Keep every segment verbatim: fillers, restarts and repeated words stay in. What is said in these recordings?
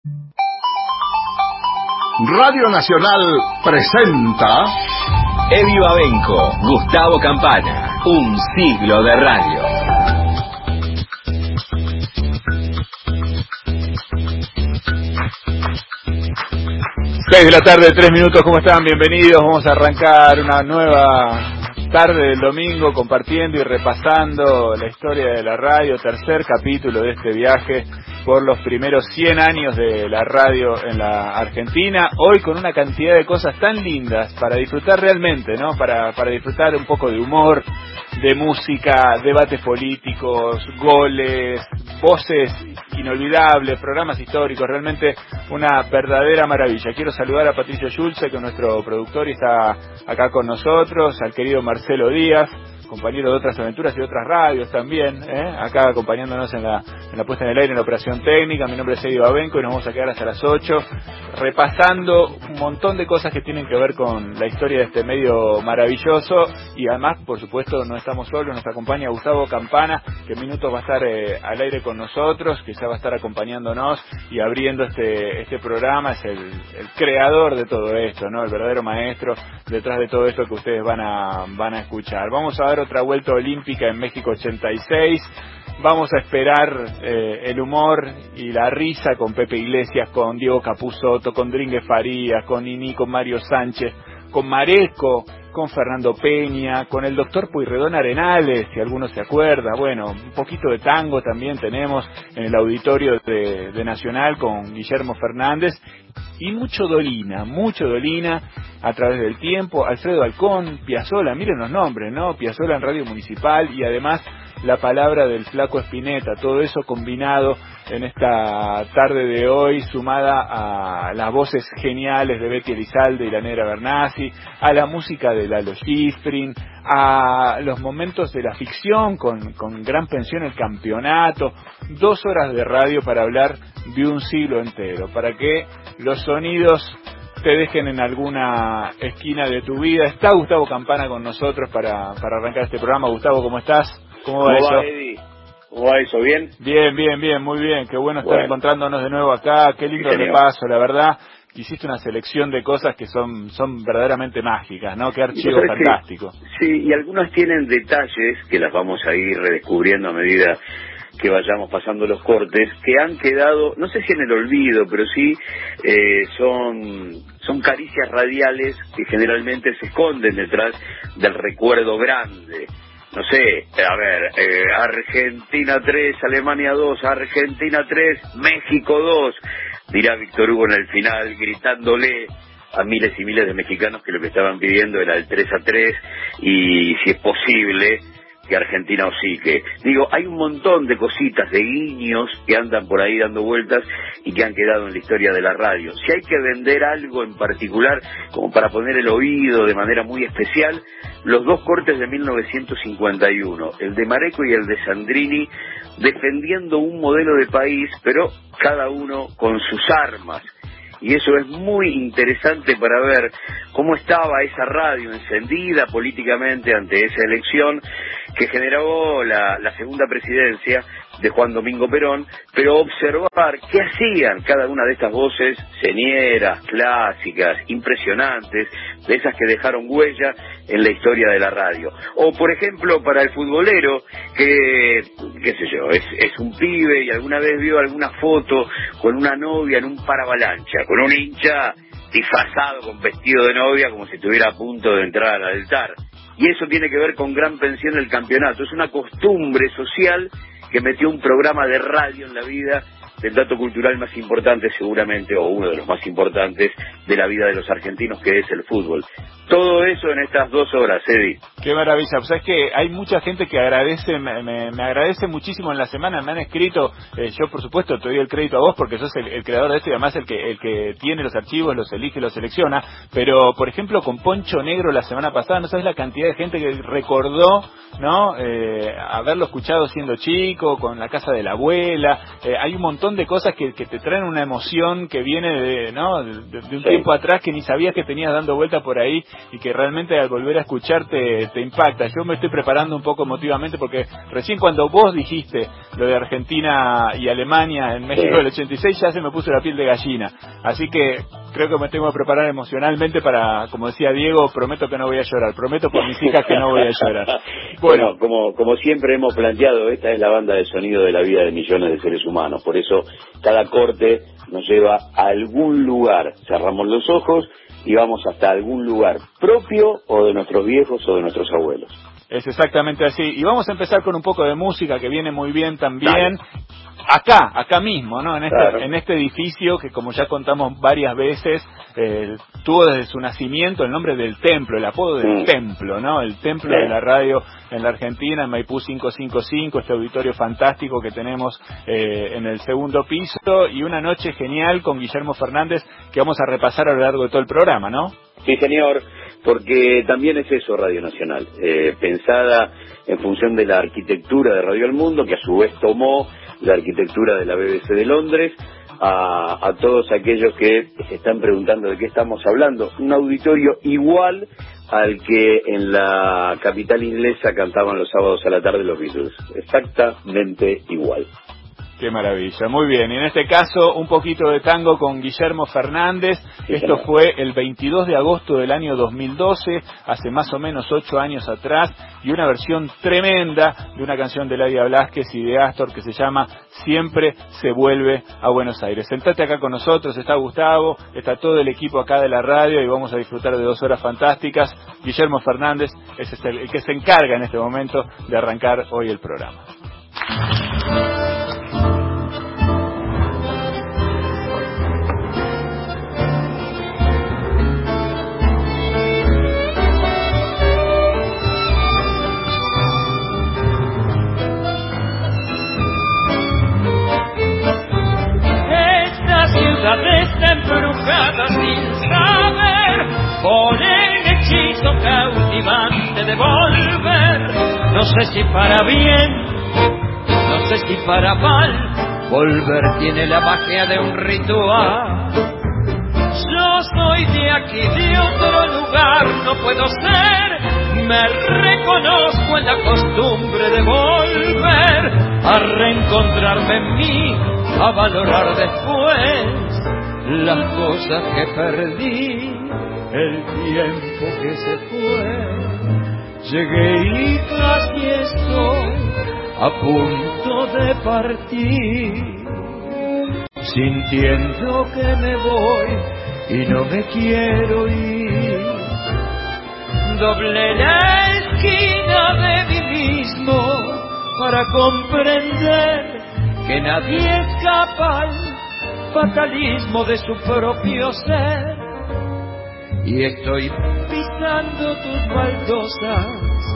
Radio Nacional presenta Eddie Babenco, Gustavo Campana, un siglo de radio. Seis de la tarde, tres minutos, ¿cómo están? Bienvenidos, vamos a arrancar una nueva tarde del domingo compartiendo y repasando la historia de la radio, tercer capítulo de este viaje por los primeros cien años de la radio en la Argentina, hoy con una cantidad de cosas tan lindas para disfrutar realmente, ¿no? Para, para disfrutar un poco de humor, de música, debates políticos, goles, voces inolvidables, programas históricos, realmente una verdadera maravilla. Quiero saludar a Patricio Schulze, que es nuestro productor y está acá con nosotros, al querido Marcelo Díaz, compañero de otras aventuras y de otras radios también, ¿eh? Acá acompañándonos en la, en la puesta en el aire, en la operación técnica. Mi nombre es Eddie Babenco y nos vamos a quedar hasta las ocho repasando un montón de cosas que tienen que ver con la historia de este medio maravilloso, y además, por supuesto, no estamos solos, nos acompaña Gustavo Campana, que en minutos va a estar eh, al aire con nosotros, que ya va a estar acompañándonos y abriendo este este programa. Es el, el creador de todo esto, ¿no? El verdadero maestro detrás de todo esto que ustedes van a van a escuchar. Vamos a dar otra vuelta olímpica en México ochenta y seis. Vamos a esperar eh, el humor y la risa con Pepe Iglesias, con Diego Capusotto, con Dringue Farías, con Nini, con Mario Sánchez, con Maresco, con Fernando Peña, con el doctor Pueyrredón Arenales, si alguno se acuerda. Bueno, un poquito de tango también tenemos en el auditorio de, de Nacional con Guillermo Fernández, y mucho Dolina, mucho Dolina a través del tiempo. Alfredo Alcón, Piazzolla, miren los nombres, ¿no? Piazzolla en Radio Municipal, y además la palabra del Flaco Spinetta, todo eso combinado en esta tarde de hoy, sumada a las voces geniales de Betty Elizalde y la Negra Bernasi, a la música de Lalo Schifrin, a los momentos de la ficción con, con Gran Pensión, El Campeonato, dos horas de radio para hablar de un siglo entero, para que los sonidos te dejen en alguna esquina de tu vida. Está Gustavo Campana con nosotros para, para arrancar este programa. Gustavo, ¿cómo estás? ¿Cómo va eso? ¿Cómo va, Eddie? ¿Cómo va eso? ¿Bien? Bien, bien, bien, muy bien. Qué bueno estar bueno. encontrándonos de nuevo acá. Qué lindo Sí, repaso, la verdad. Hiciste una selección de cosas que son son verdaderamente mágicas, ¿no? Qué archivo fantástico. Que, sí, y algunas tienen detalles que las vamos a ir redescubriendo a medida que vayamos pasando los cortes, que han quedado, no sé si en el olvido, pero sí eh, son son caricias radiales que generalmente se esconden detrás del recuerdo grande. No sé, a ver, eh, Argentina tres, Alemania dos, Argentina tres, México dos, dirá Víctor Hugo en el final, gritándole a miles y miles de mexicanos que lo que estaban pidiendo era el tres a tres, y si es posible que Argentina hocique. Digo, hay un montón de cositas, de guiños que andan por ahí dando vueltas y que han quedado en la historia de la radio. Si hay que vender algo en particular, como para poner el oído de manera muy especial, los dos cortes de mil novecientos cincuenta y uno, el de Maresco y el de Sandrini, defendiendo un modelo de país, pero cada uno con sus armas. Y eso es muy interesante para ver cómo estaba esa radio encendida políticamente ante esa elección que generó la, la segunda presidencia de Juan Domingo Perón, pero observar qué hacían cada una de estas voces señeras, clásicas, impresionantes, de esas que dejaron huella en la historia de la radio. O, por ejemplo, para el futbolero, que, qué sé yo, es, es un pibe y alguna vez vio alguna foto con una novia en un paravalancha, con un hincha disfrazado con vestido de novia como si estuviera a punto de entrar al altar. Y eso tiene que ver con Gran Pensión del Campeonato. Es una costumbre social que metió un programa de radio en la vida del dato cultural más importante seguramente, o uno de los más importantes de la vida de los argentinos, que es el fútbol. Todo eso en estas dos horas, Eddie. Qué maravilla. Pues es que hay mucha gente que agradece, me, me, me agradece muchísimo en la semana, me han escrito, eh, yo por supuesto te doy el crédito a vos porque sos el, el creador de esto y además el que el que tiene los archivos, los elige, los selecciona, pero por ejemplo con Poncho Negro la semana pasada, no sabes la cantidad de gente que recordó, ¿no? Eh, haberlo escuchado siendo chico, con la casa de la abuela, eh, hay un montón montón de cosas que, que te traen una emoción que viene de, ¿no? de, de, de un sí. tiempo atrás que ni sabías que tenías dando vuelta por ahí y que realmente al volver a escuchar te, te impacta. Yo me estoy preparando un poco emotivamente porque recién cuando vos dijiste lo de Argentina y Alemania en México sí. del ochenta y seis ya se me puso la piel de gallina. Así que creo que me tengo que preparar emocionalmente para, como decía Diego, prometo que no voy a llorar, prometo por mis hijas que no voy a llorar. Bueno, bueno como, como siempre hemos planteado, esta es la banda de sonido de la vida de millones de seres humanos, por eso cada corte nos lleva a algún lugar, cerramos los ojos y vamos hasta algún lugar propio o de nuestros viejos o de nuestros abuelos. Es exactamente así, y vamos a empezar con un poco de música que viene muy bien también. Dale. Acá, acá mismo, ¿no? En este, claro. en este edificio que, como ya contamos varias veces, eh, tuvo desde su nacimiento el nombre del templo, el apodo del mm. templo, ¿no? El templo sí. de la radio en la Argentina, en Maipú quinientos cincuenta y cinco, este auditorio fantástico que tenemos eh, en el segundo piso, y una noche genial con Guillermo Fernández que vamos a repasar a lo largo de todo el programa, ¿no? Sí, señor, porque también es eso Radio Nacional, eh, pensada en función de la arquitectura de Radio El Mundo, que a su vez tomó la arquitectura de la B B C de Londres, a, a todos aquellos que se están preguntando de qué estamos hablando. Un auditorio igual al que en la capital inglesa cantaban los sábados a la tarde los Beatles. Exactamente igual. Qué maravilla, muy bien. Y en este caso, un poquito de tango con Guillermo Fernández. Sí, Esto señor. Fue el veintidós de agosto del año dos mil doce, hace más o menos ocho años atrás, y una versión tremenda de una canción de Ladia Blasquez y de Astor que se llama Siempre se vuelve a Buenos Aires. Sentate acá con nosotros, está Gustavo, está todo el equipo acá de la radio y vamos a disfrutar de dos horas fantásticas. Guillermo Fernández ese es el, el que se encarga en este momento de arrancar hoy el programa. Está embrujada sin saber por el hechizo cautivante de volver. No sé si para bien, no sé si para mal, volver tiene la magia de un ritual. Yo soy de aquí, de otro lugar, no puedo ser. Me reconozco en la costumbre de volver a reencontrarme en mí, a valorar después las cosas que perdí, el tiempo que se fue. Llegué y casi estoy a punto de partir, sintiendo que me voy y no me quiero ir. Doblé la esquina de mí mismo para comprender que nadie escapa al fatalismo de su propio ser. Y estoy pisando tus baldosas,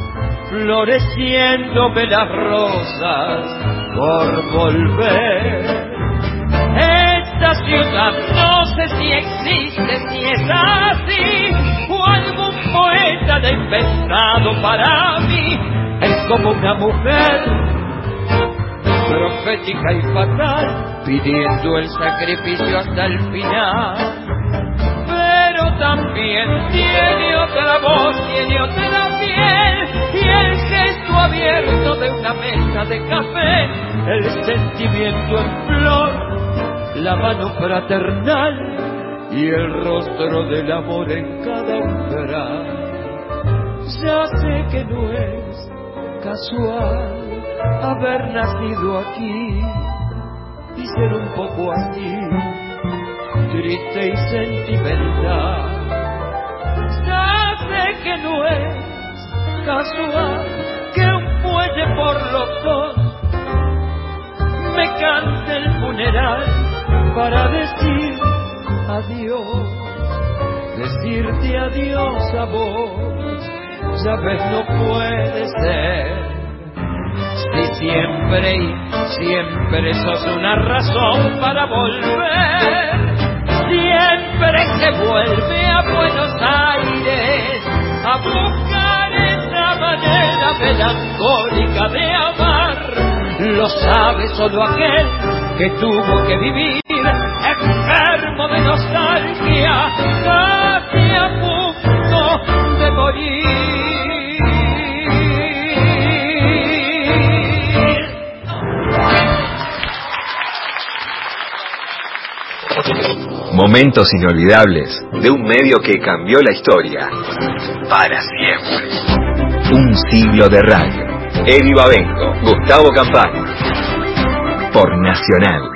floreciéndome las rosas por volver. Esta ciudad no sé si existe, si es así, o algún poeta la ha inventado para mí. Es como una mujer profética y fatal, pidiendo el sacrificio hasta el final. Pero también tiene otra voz, tiene otra piel, y el gesto abierto de una mesa de café, el sentimiento en flor, la mano fraternal y el rostro del amor en cada umbral. Ya sé que no es casual haber nacido aquí y ser un poco así, triste y sentimental. Ya sé que no es casual que un muelle por los dos me cante el funeral para decir adiós, decirte adiós a vos. Ya ves, no puede ser. Si siempre y siempre sos una razón para volver, siempre se vuelve a Buenos Aires a buscar esa manera melancólica de amar. Lo sabe solo aquel que tuvo que vivir enfermo de nostalgia, casi a punto de morir. Momentos inolvidables de un medio que cambió la historia para siempre. Un siglo de radio. Eddie Babenco, Gustavo Campana. Por Nacional.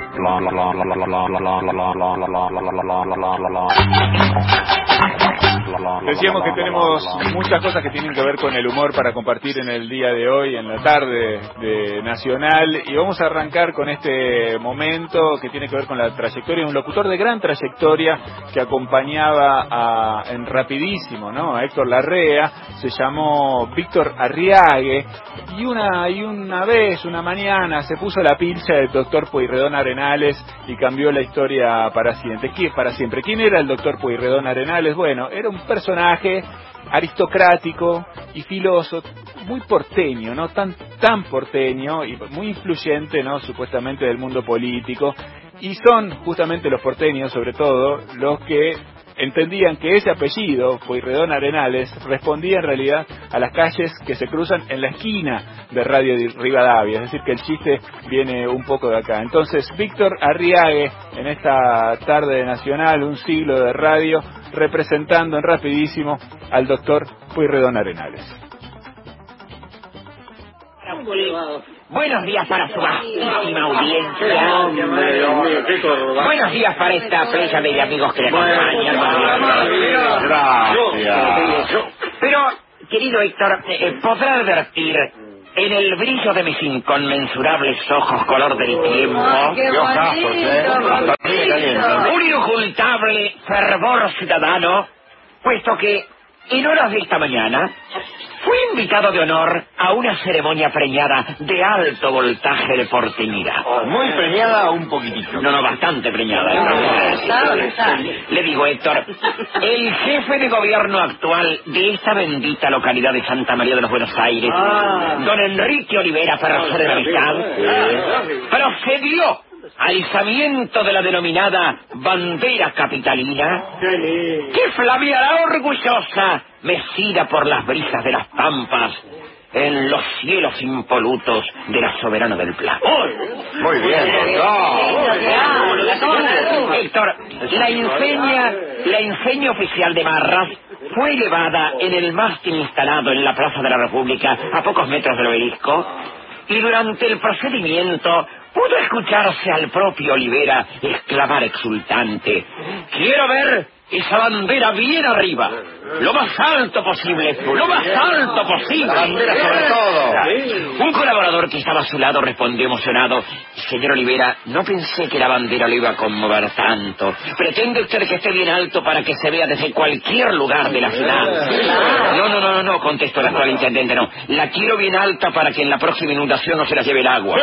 Decíamos que tenemos muchas cosas que tienen que ver con el humor para compartir en el día de hoy, en la tarde de Nacional, y vamos a arrancar con este momento que tiene que ver con la trayectoria de un locutor de gran trayectoria que acompañaba a, en Rapidísimo, ¿no?, a Héctor Larrea. Se llamó Víctor Arriague, y una, y una vez, una mañana, se puso la pilcha del doctor Pueyrredón Arenales y cambió la historia para siempre. ¿Quién, para siempre? ¿Quién era el doctor Pueyrredón Arenales? Bueno, era un personaje aristocrático y filoso, muy porteño, ¿no? Tan, tan porteño y muy influyente, ¿no?, supuestamente del mundo político. Y son justamente los porteños, sobre todo, los que entendían que ese apellido, Pueyrredón Arenales, respondía en realidad a las calles que se cruzan en la esquina de Radio Rivadavia, es decir, que el chiste viene un poco de acá. Entonces, Víctor Arriague, en esta tarde de Nacional, un siglo de radio, representando en Rapidísimo al doctor Pueyrredón Arenales. Buenos días para su vastísima audiencia. Hombre, hombre, qué Buenos días para esta playa de amigos que le acompañan. Gracias. Pero, querido Héctor, eh, podrá advertir en el brillo de mis inconmensurables ojos color del tiempo un inocultable fervor ciudadano, puesto que en horas de esta mañana fui invitado de honor a una ceremonia preñada de alto voltaje de porteñidad. ¿Muy preñada o un poquitito? No, no, bastante preñada. Le digo, Héctor, el jefe de gobierno actual de esta bendita localidad de Santa María de los Buenos Aires, ah. don Enrique Olivera, persona de la amistad, sí. procedió al izamiento de la denominada bandera capitalina, que flameará orgullosa, mecida por las brisas de las pampas, en los cielos impolutos de la soberana del Plata. Muy bien, no. Héctor, la inseña, la inseña oficial de Marras fue elevada en el mástil instalado en la Plaza de la República, a pocos metros del obelisco, y durante el procedimiento pudo escucharse al propio Olivera exclamar exultante: quiero ver esa bandera bien arriba, lo más alto posible, lo más alto posible. La bandera sobre todo. Un colaborador que estaba a su lado respondió emocionado: señor Olivera, no pensé que la bandera lo iba a conmover tanto. ¿Pretende usted que esté bien alto para que se vea desde cualquier lugar de la ciudad? No, no, no, no, no, contestó el actual intendente, no. La quiero bien alta para que en la próxima inundación no se la lleve el agua.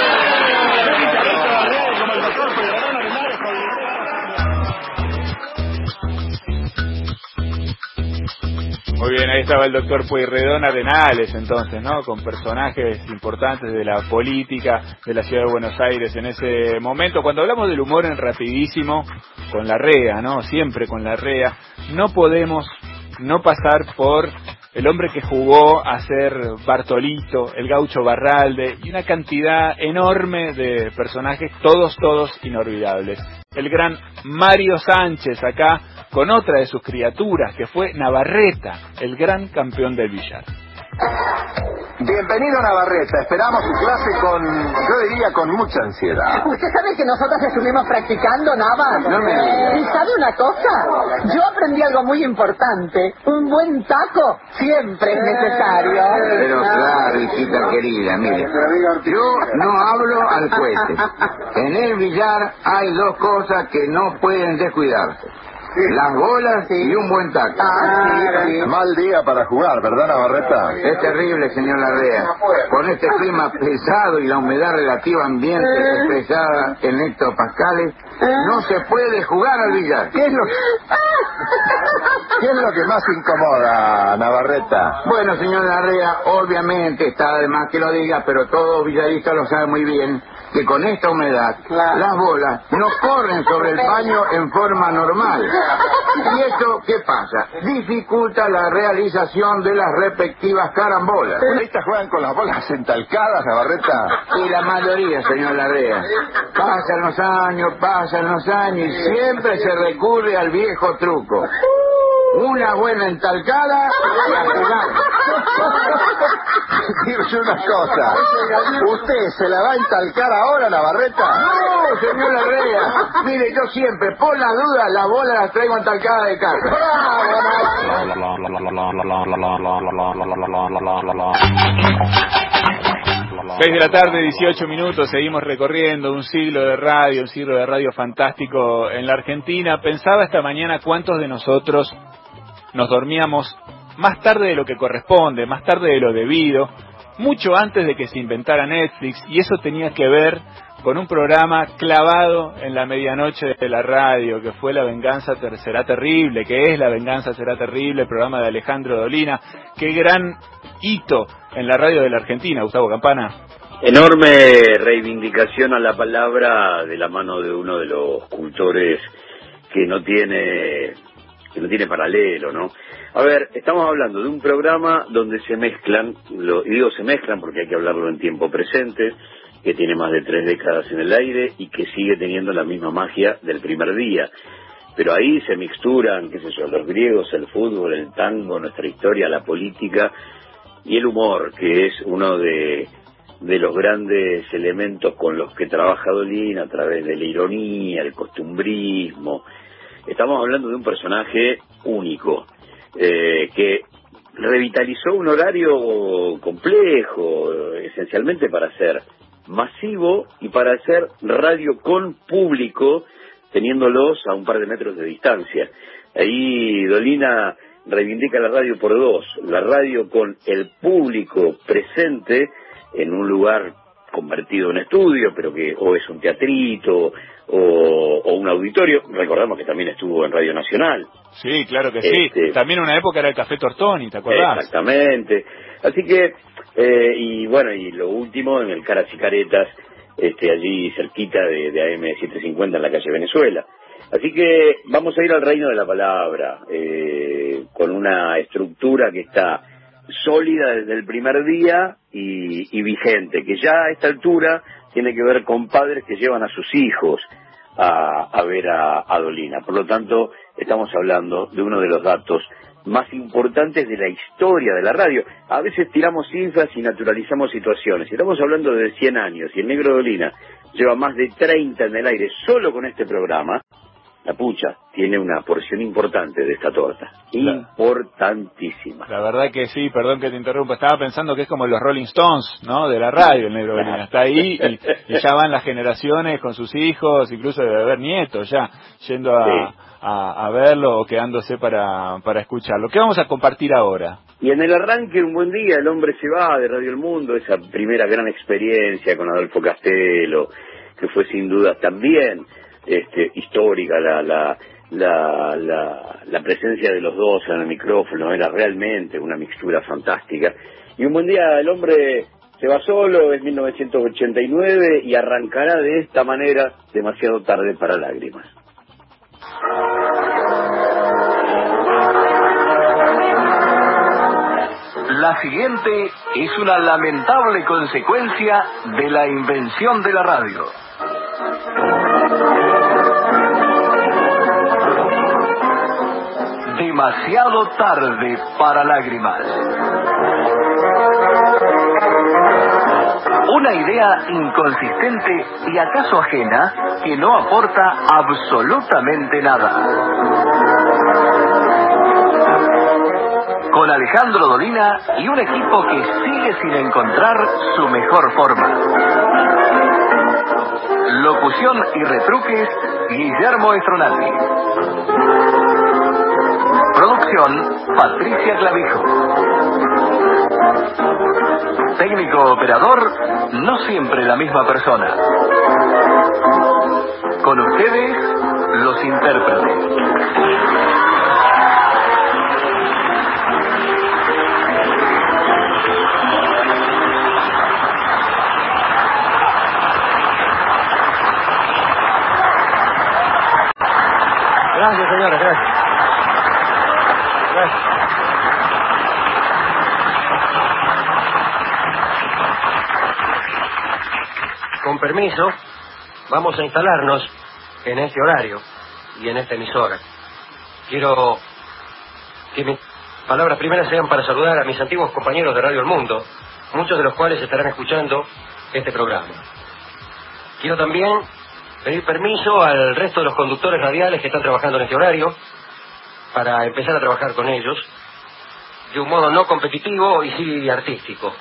Muy bien, ahí estaba el doctor Pueyrredón Arenales, entonces, ¿no?, con personajes importantes de la política de la ciudad de Buenos Aires en ese momento. Cuando hablamos del humor en Rapidísimo, con Larrea, ¿no?, siempre con Larrea, no podemos no pasar por el hombre que jugó a ser Bartolito, el Gaucho Barralde, y una cantidad enorme de personajes, todos, todos inolvidables. El gran Mario Sánchez, acá, con otra de sus criaturas, que fue Navarreta, el gran campeón del billar. Bienvenido Navarreta, esperamos su clase con, yo diría, con mucha ansiedad. Usted sabe que nosotros estuvimos practicando, Nava. No me digas. ¿Y sabe una cosa? Yo aprendí algo muy importante. Un buen taco siempre es necesario. Pero claro, hijita querida, mire, yo no hablo al cohete. En el billar hay dos cosas que no pueden descuidarse: las bolas y un buen taco. Ah, sí, sí. Mal día para jugar, ¿verdad, Navarreta? Es terrible, señor Larrea. Con este clima pesado y la humedad relativa ambiente expresada en hectopascales, no se puede jugar al billar. ¿Qué es lo que, ¿Qué es lo que más incomoda, Navarreta? Bueno, señor Larrea, obviamente está de más que lo diga, pero todo billarista lo sabe muy bien, que con esta humedad claro. las bolas no corren sobre el paño en forma normal. ¿Y esto qué pasa? Dificulta la realización de las respectivas carambolas. ¿Estas juegan con las bolas entalcadas, Navarreta? Y la mayoría, señor Larrea. Pasan los años, pasan los años y siempre se recurre al viejo truco. Una buena entalcada y a jugar. Dime una cosa. ¿Usted se la va a entalcar ahora, Navarreta? No, señor Larrea. Mire, yo siempre, por la duda, las bolas las traigo entalcadas de casa. seis de la tarde, dieciocho minutos, seguimos recorriendo un siglo de radio, un siglo de radio fantástico en la Argentina. Pensaba esta mañana cuántos de nosotros nos dormíamos más tarde de lo que corresponde, más tarde de lo debido, mucho antes de que se inventara Netflix, y eso tenía que ver con un programa clavado en la medianoche de la radio, que fue La Venganza Será Terrible, que es La Venganza Será Terrible, el programa de Alejandro Dolina. Qué gran hito en la radio de la Argentina, Gustavo Campana. Enorme reivindicación a la palabra de la mano de uno de los cultores que no tiene que no tiene paralelo, ¿no? A ver, estamos hablando de un programa donde se mezclan, lo, y digo se mezclan porque hay que hablarlo en tiempo presente, que tiene más de tres décadas en el aire y que sigue teniendo la misma magia del primer día. Pero ahí se mixturan, qué sé yo, los griegos, el fútbol, el tango, nuestra historia, la política y el humor, que es uno de, de los grandes elementos con los que trabaja Dolina a través de la ironía, el costumbrismo. Estamos hablando de un personaje único, eh, que revitalizó un horario complejo, esencialmente para ser masivo y para hacer radio con público, teniéndolos a un par de metros de distancia. Ahí Dolina reivindica la radio por dos, la radio con el público presente en un lugar convertido en estudio, pero que o es un teatrito o, o un auditorio. Recordamos que también estuvo en Radio Nacional. Sí, claro que este, sí. También una época era el Café Tortoni, ¿te acordás? Exactamente. Así que, eh, y bueno, y lo último en el Caras y Caretas, este, allí cerquita de, de A M setecientos cincuenta en la calle Venezuela. Así que vamos a ir al reino de la palabra, eh, con una estructura que está sólida desde el primer día y, y vigente, que ya a esta altura tiene que ver con padres que llevan a sus hijos a, a ver a, a Dolina. Por lo tanto, estamos hablando de uno de los datos más importantes de la historia de la radio. A veces tiramos cifras y naturalizamos situaciones. Estamos hablando de cien años y el Negro Dolina lleva más de treinta en el aire solo con este programa. La pucha tiene una porción importante de esta torta, importantísima. La verdad que sí, perdón que te interrumpa, estaba pensando que es como los Rolling Stones, ¿no? De la radio, el Negro Dolina. Está ahí y, y ya van las generaciones con sus hijos, incluso debe haber nietos ya, yendo a, sí. a, a verlo o quedándose para, para escucharlo. ¿Qué vamos a compartir ahora? Y en el arranque, un buen día, el hombre se va de Radio El Mundo, esa primera gran experiencia con Adolfo Castelo, que fue sin duda también Este, histórica, la, la, la, la, la presencia de los dos en el micrófono era realmente una mixtura fantástica. Y un buen día el hombre se va solo, es mil novecientos ochenta y nueve y arrancará de esta manera Demasiado tarde para lágrimas. La siguiente es una lamentable consecuencia de la invención de la radio. Demasiado tarde para lágrimas. Una idea inconsistente y acaso ajena que no aporta absolutamente nada. Con Alejandro Dolina y un equipo que sigue sin encontrar su mejor forma. Locución y retruques, Guillermo Estronati. Producción, Patricia Clavijo. Técnico operador, no siempre la misma persona. Con ustedes, los intérpretes. Gracias, señora, gracias. Gracias. Con permiso, vamos a instalarnos en este horario y en esta emisora. Quiero que mis palabras primeras sean para saludar a mis antiguos compañeros de Radio El Mundo, muchos de los cuales estarán escuchando este programa. Quiero también pedir permiso al resto de los conductores radiales que están trabajando en este horario para empezar a trabajar con ellos de un modo no competitivo y sí artístico.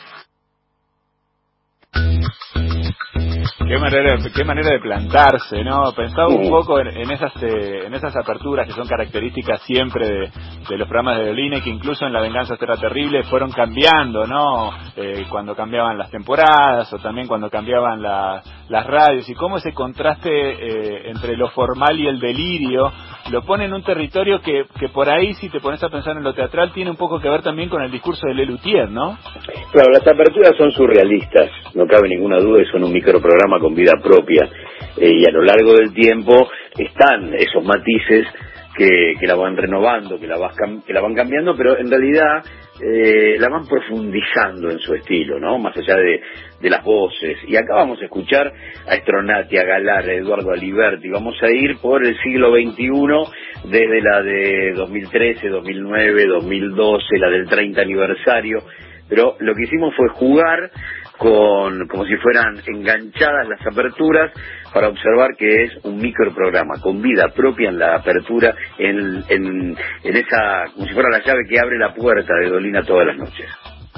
Qué manera, qué manera de plantarse, ¿no? Pensaba un poco en, en esas eh, en esas aperturas que son características siempre de, de los programas de Dolina, que incluso en La Venganza Será Terrible fueron cambiando, ¿no? Eh, cuando cambiaban las temporadas o también cuando cambiaban la, las radios, y cómo ese contraste eh, entre lo formal y el delirio lo pone en un territorio que, que por ahí, si te pones a pensar en lo teatral, tiene un poco que ver también con el discurso de Lelutier, ¿no? Claro, las aperturas son surrealistas, no cabe ninguna duda, y son un microprograma con vida propia, eh, y a lo largo del tiempo están esos matices que, que la van renovando, que la, vas, que la van cambiando, pero en realidad eh, la van profundizando en su estilo, ¿no? Más allá de, de las voces. Y acá vamos a escuchar a Stronati, a Galar, a Eduardo Aliberti. Vamos a ir por el siglo veintiuno, desde la de dos mil trece, dos mil nueve, dos mil doce, la del treinta aniversario. Pero lo que hicimos fue jugar con, como si fueran enganchadas las aperturas, para observar que es un microprograma con vida propia en la apertura, en, en, en esa, como si fuera la llave que abre la puerta de Dolina todas las noches.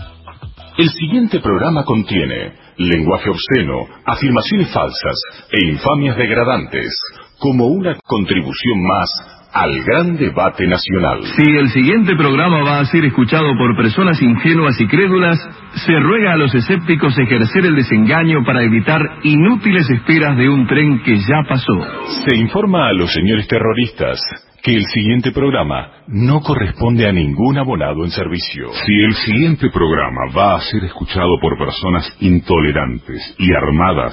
El siguiente programa contiene lenguaje obsceno, afirmaciones falsas e infamias degradantes, como una contribución más al gran debate nacional. Si el siguiente programa va a ser escuchado por personas ingenuas y crédulas, se ruega a los escépticos ejercer el desengaño para evitar inútiles esperas de un tren que ya pasó. Se informa a los señores terroristas que el siguiente programa no corresponde a ningún abonado en servicio. Si el siguiente programa va a ser escuchado por personas intolerantes y armadas,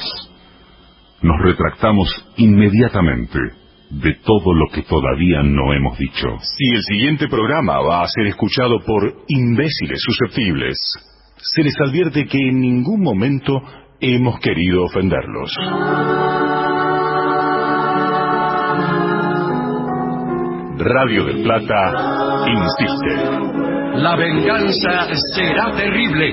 nos retractamos inmediatamente de todo lo que todavía no hemos dicho. Si el siguiente programa va a ser escuchado por imbéciles susceptibles, se les advierte que en ningún momento hemos querido ofenderlos. Radio del Plata insiste. La venganza será terrible.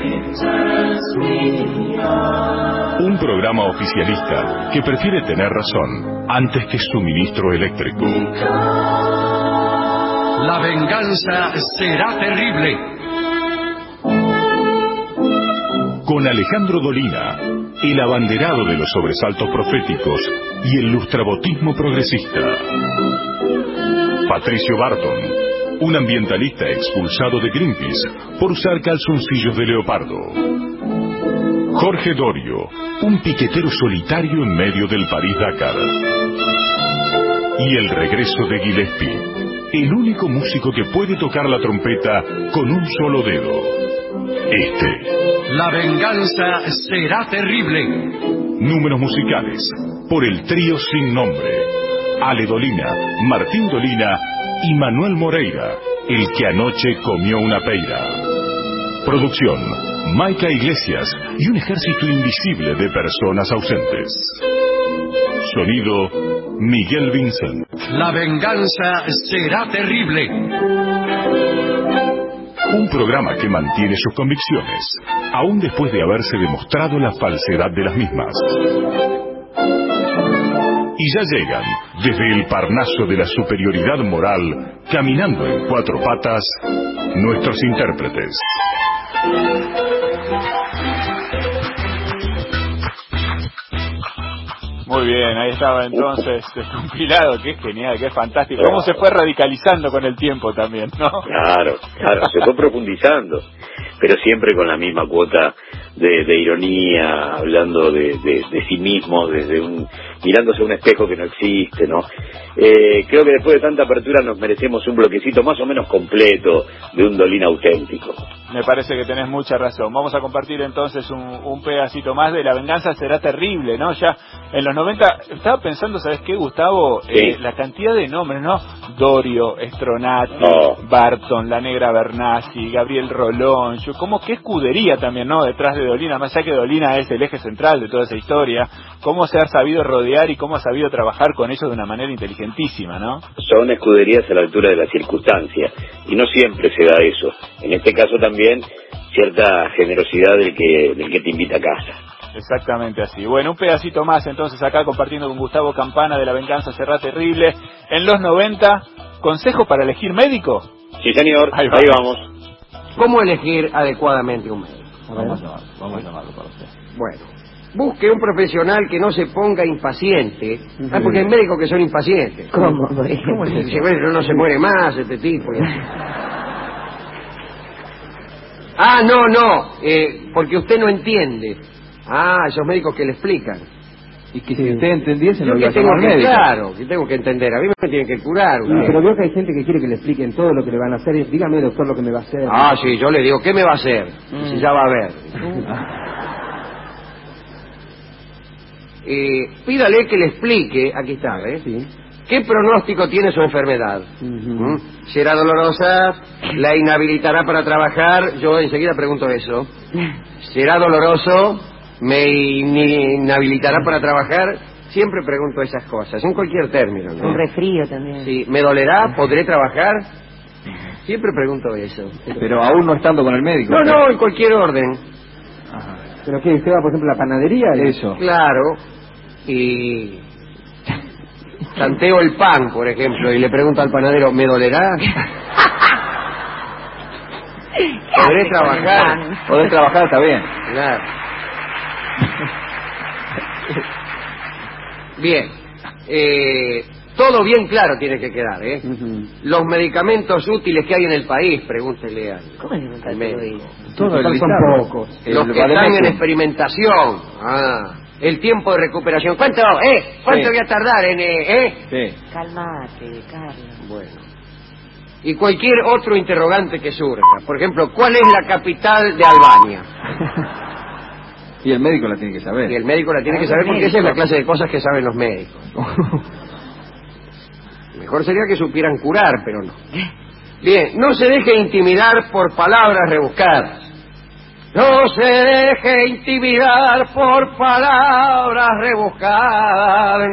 Un programa oficialista que prefiere tener razón antes que suministro eléctrico. La venganza será terrible. Con Alejandro Dolina, el abanderado de los sobresaltos proféticos y el lustrabotismo progresista. Patricio Barton, un ambientalista expulsado de Greenpeace por usar calzoncillos de leopardo. Jorge Dorio, un piquetero solitario en medio del París-Dakar. Y el regreso de Gillespie, el único músico que puede tocar la trompeta con un solo dedo. Este. La venganza será terrible. Números musicales por el trío sin nombre. Ale Dolina, Martín Dolina y Manuel Moreira, el que anoche comió una peira. Producción, Maica Iglesias y un ejército invisible de personas ausentes. Sonido, Miguel Vincent. La venganza será terrible. Un programa que mantiene sus convicciones, aún después de haberse demostrado la falsedad de las mismas. Y ya llegan, desde el Parnaso de la superioridad moral, caminando en cuatro patas, nuestros intérpretes. Muy bien, ahí estaba entonces compilado, que es genial, que es fantástico. Cómo se fue radicalizando con el tiempo también, ¿no? Claro, claro, se fue profundizando, pero siempre con la misma cuota de, de ironía, hablando de, de, de sí mismo, desde un, mirándose a un espejo que no existe, ¿no? Eh, creo que después de tanta apertura nos merecemos un bloquecito más o menos completo de un Dolina auténtico. Me parece que tenés mucha razón. Vamos a compartir entonces un, un pedacito más de La venganza será terrible, ¿no? Ya en los noventa, estaba pensando, ¿sabes qué, Gustavo? Sí. Eh, la cantidad de nombres, ¿no? Dorio, Stronati, Oh. Barton, La Negra Bernasi, Gabriel Rolón, yo, como qué escudería también, ¿no? Detrás de Dolina, más allá que Dolina es el eje central de toda esa historia, cómo se ha sabido rodear y cómo ha sabido trabajar con ellos de una manera inteligentísima, ¿no? Son escuderías a la altura de las circunstancias, y no siempre se da eso. En este caso también cierta generosidad del que, del que te invita a casa. Exactamente así. Bueno, un pedacito más entonces acá compartiendo con Gustavo Campana de La venganza será terrible. En los noventa, ¿consejo para elegir médico? Sí, señor, ahí, ahí vamos. ¿Cómo elegir adecuadamente un médico? Vamos a llamarlo, vamos a llamarlo para usted. Bueno, busque un profesional que no se ponga impaciente. Ah, porque hay médicos que son impacientes. ¿Cómo? ¿Cómo es eso? Bueno, no se muere más este tipo. Ah, no, no, eh, porque usted no entiende. Ah, esos médicos que le explican. Y que si usted entendiese, Yo no que iba a tengo llamar que, médico. claro, que tengo que entender. A mí me tienen que curar. Sí, pero veo que hay gente que quiere que le expliquen todo lo que le van a hacer. Y dígame, doctor, lo que me va a hacer. Ah, sí, yo le digo, ¿qué me va a hacer? Mm. Si ya va a ver. eh, pídale que le explique, aquí está, ¿eh? Sí. ¿Qué pronóstico tiene su enfermedad? Uh-huh. ¿Mm? ¿Será dolorosa? ¿La inhabilitará para trabajar? Yo enseguida pregunto eso. ¿Será doloroso? ¿Me in- inhabilitará para trabajar? Siempre pregunto esas cosas, en cualquier término, ¿no? Un resfrío también. Sí, ¿me dolerá? ¿Podré trabajar? Siempre pregunto eso. Pero aún no estando con el médico. No, pero... no, en cualquier orden. Ajá. ¿Pero qué? ¿Usted va, por ejemplo, a la panadería? Eso. Claro. Y... tanteo el pan, por ejemplo, y le pregunto al panadero, ¿me dolerá? ¿Podré trabajar? Poder trabajar está bien. Claro. Bien. Eh, todo bien claro tiene que quedar, ¿eh? Uh-huh. Los medicamentos útiles que hay en el país, pregúntele al, ¿Cómo le al médico. Todo el son listado. pocos. El Los que están Bademecum. en experimentación. Ah. El tiempo de recuperación. ¿Cuánto, eh? ¿Cuánto Sí. voy a tardar en, eh? eh? Sí. Calmate, Carlos. Bueno. Y cualquier otro interrogante que surja. Por ejemplo, ¿cuál es la capital de Albania? Y el médico la tiene que saber. Y el médico la tiene que saber porque esa es la clase de cosas que saben los médicos. Mejor sería que supieran curar, pero no. Bien, no se deje intimidar por palabras rebuscadas. No se deje intimidar por palabras rebuscadas.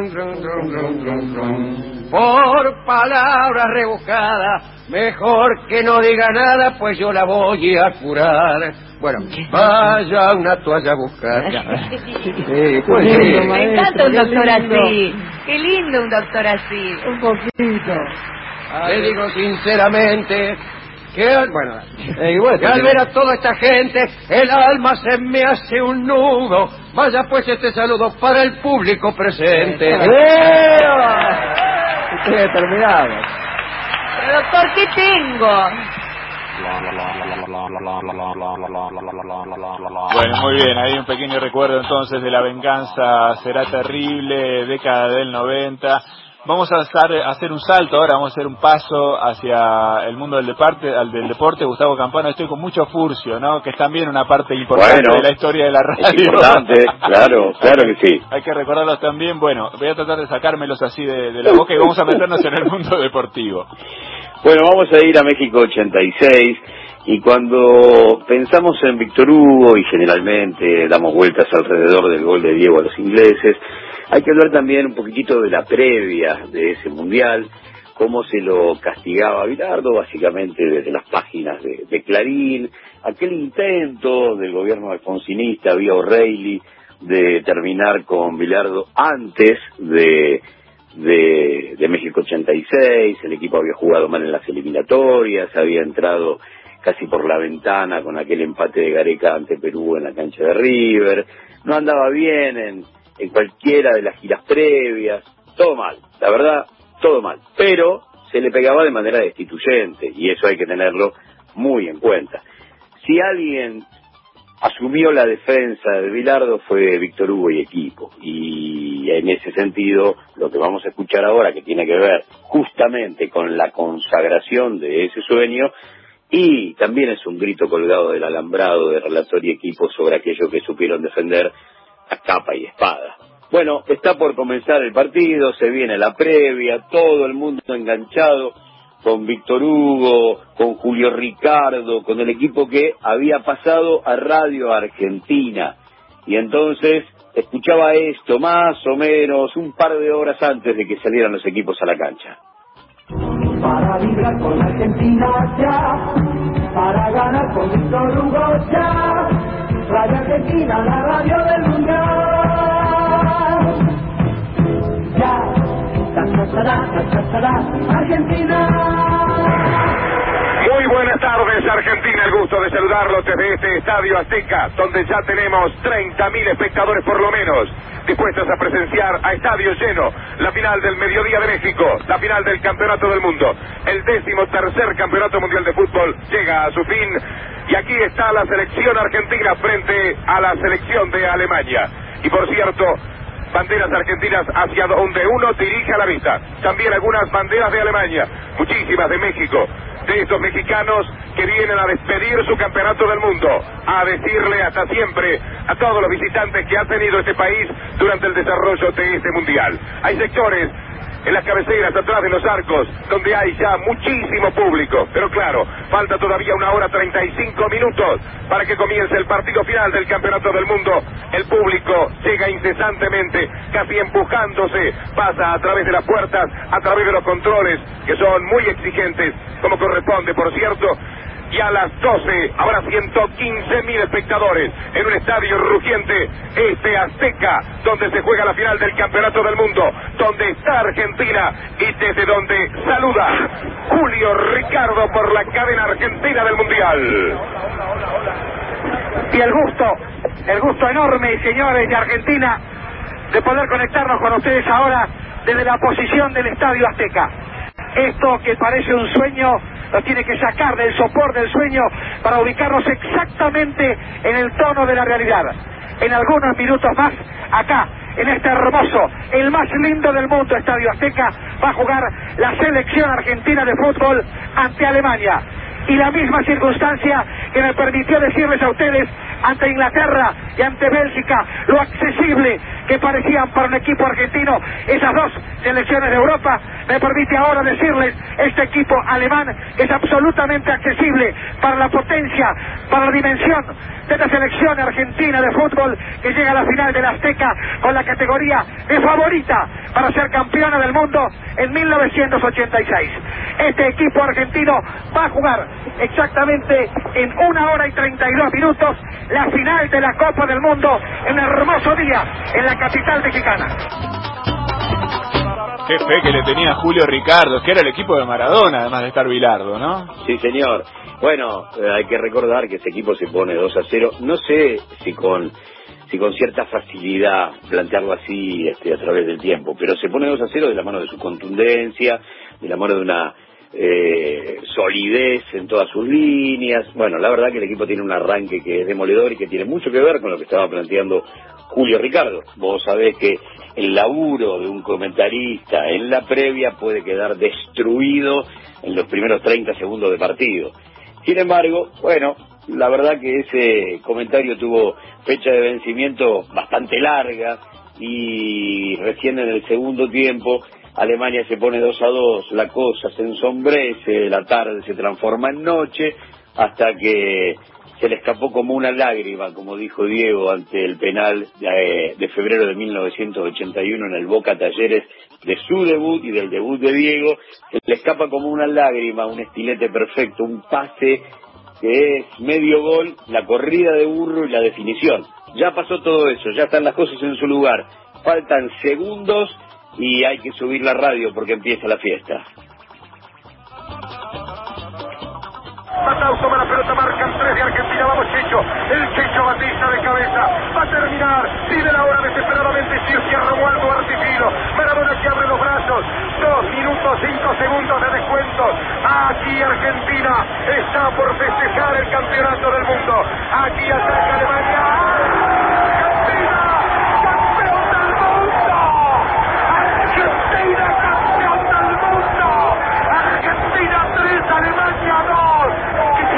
Por palabras rebuscadas. Mejor que no diga nada, pues yo la voy a curar. Bueno, vaya una toalla a buscar. Sí, pues, Me sí. encanta un Qué doctor lindo. así. Qué lindo un doctor así. Un poquito. Le digo sinceramente que, bueno, Eh, bueno, que al ver a toda esta gente, el alma se me hace un nudo. Vaya pues este saludo para el público presente. ¡Eh! Estoy determinado. Pero doctor, ¿qué tengo? Bueno, muy bien, hay un pequeño recuerdo entonces de La venganza será terrible, década del noventa. Vamos a hacer, a hacer un salto ahora, vamos a hacer un paso hacia el mundo del deporte, al del deporte. Gustavo Campana, estoy con mucho Furcio, ¿no? Que es también una parte importante Bueno, de la historia de la radio. es importante, claro, claro que sí. Hay que recordarlos también. Bueno, voy a tratar de sacármelos así de, de la boca y vamos a meternos en el mundo deportivo. Bueno, vamos a ir a México ochenta y seis, y cuando pensamos en Víctor Hugo, y generalmente damos vueltas alrededor del gol de Diego a los ingleses, hay que hablar también un poquitito de la previa de ese mundial, cómo se lo castigaba a Bilardo, básicamente desde las páginas de, de Clarín, aquel intento del gobierno alfonsinista vía O'Reilly de terminar con Bilardo antes de... De, de México ochenta y seis, el equipo había jugado mal en las eliminatorias, había entrado casi por la ventana con aquel empate de Gareca ante Perú en la cancha de River, no andaba bien en, en cualquiera de las giras previas, todo mal, la verdad, todo mal, pero se le pegaba de manera destituyente y eso hay que tenerlo muy en cuenta. Si alguien asumió la defensa de Bilardo fue Víctor Hugo y equipo, y en ese sentido lo que vamos a escuchar ahora, que tiene que ver justamente con la consagración de ese sueño, y también es un grito colgado del alambrado de relator y equipo sobre aquello que supieron defender a capa y espada. Bueno, está por comenzar el partido, se viene la previa, todo el mundo enganchado con Víctor Hugo, con Julio Ricardo, con el equipo que había pasado a Radio Argentina. Y entonces escuchaba esto más o menos un par de horas antes de que salieran los equipos a la cancha. Para vibrar con la Argentina ya, para ganar con Víctor Hugo ya, Radio Argentina, la radio del mundial. Ya, ta, ta, ta, ta, ta, ta, ta, Argentina. Muy buenas tardes, Argentina, el gusto de saludarlos desde este Estadio Azteca, donde ya tenemos treinta mil espectadores por lo menos, dispuestos a presenciar a estadio lleno la final del Mediodía de México, la final del Campeonato del Mundo. El décimo tercer Campeonato Mundial de Fútbol llega a su fin y aquí está la selección argentina frente a la selección de Alemania. Y por cierto, banderas argentinas hacia donde uno dirige a la vista. También algunas banderas de Alemania, muchísimas de México, de estos mexicanos que vienen a despedir su campeonato del mundo, a decirle hasta siempre a todos los visitantes que ha tenido este país durante el desarrollo de este mundial. Hay sectores en las cabeceras, atrás de los arcos, donde hay ya muchísimo público, pero claro, falta todavía una hora treinta y cinco minutos para que comience el partido final del Campeonato del Mundo. El público llega incesantemente, casi empujándose, pasa a través de las puertas, a través de los controles, que son muy exigentes, como corresponde, por cierto. Y a las doce habrá ciento quince mil espectadores en un estadio rugiente, este Azteca, donde se juega la final del Campeonato del Mundo, donde está Argentina y desde donde saluda Julio Ricardo por la cadena argentina del Mundial. Y el gusto, el gusto enorme, señores de Argentina, de poder conectarnos con ustedes ahora desde la posición del Estadio Azteca. Esto que parece un sueño nos tiene que sacar del sopor del sueño para ubicarnos exactamente en el tono de la realidad. En algunos minutos más, acá, en este hermoso, el más lindo del mundo, Estadio Azteca, va a jugar la selección argentina de fútbol ante Alemania. Y la misma circunstancia que me permitió decirles a ustedes ante Inglaterra y ante Bélgica lo accesible que parecían para un equipo argentino esas dos selecciones de Europa, me permite ahora decirles este equipo alemán que es absolutamente accesible para la potencia, para la dimensión de esta selección argentina de fútbol que llega a la final del Azteca con la categoría de favorita para ser campeona del mundo en mil novecientos ochenta y seis. Este equipo argentino va a jugar exactamente en una hora y treinta y dos minutos la final de la Copa del Mundo en un hermoso día en la capital mexicana. Qué fe que le tenía Julio Ricardo, que era el equipo de Maradona, además de estar Bilardo, ¿no? Sí, señor. Bueno, eh, hay que recordar que ese equipo se pone dos a cero. No sé si con si con cierta facilidad plantearlo así este, a través del tiempo, pero se pone dos a cero de la mano de su contundencia, de la mano de una eh, solidez en todas sus líneas. Bueno, la verdad que el equipo tiene un arranque que es demoledor y que tiene mucho que ver con lo que estaba planteando Julio Ricardo. Vos sabés que el laburo de un comentarista en la previa puede quedar destruido en los primeros treinta segundos de partido. Sin embargo, bueno, la verdad que ese comentario tuvo fecha de vencimiento bastante larga y recién en el segundo tiempo Alemania se pone dos a dos, la cosa se ensombrece, la tarde se transforma en noche, hasta que se le escapó como una lágrima, como dijo Diego, ante el penal de, de febrero de mil novecientos ochenta y uno en el Boca Talleres, de su debut y del debut de Diego. Se le escapa como una lágrima, un estilete perfecto, un pase que es medio gol, la corrida de burro y la definición. Ya pasó todo eso, ya están las cosas en su lugar, faltan segundos y hay que subir la radio porque empieza la fiesta. Matau toma la pelota, marcan tres de Argentina, vamos Checho, el Checho Batista de cabeza, va a terminar, pide la hora desesperadamente Circia Romualdo Artifino, Maradona que abre los brazos, dos minutos, cinco segundos de descuento, aquí Argentina está por festejar el campeonato del mundo, aquí ataca Alemania, Argentina, campeón del mundo, Argentina campeón del mundo, Argentina tres, Alemania dos, que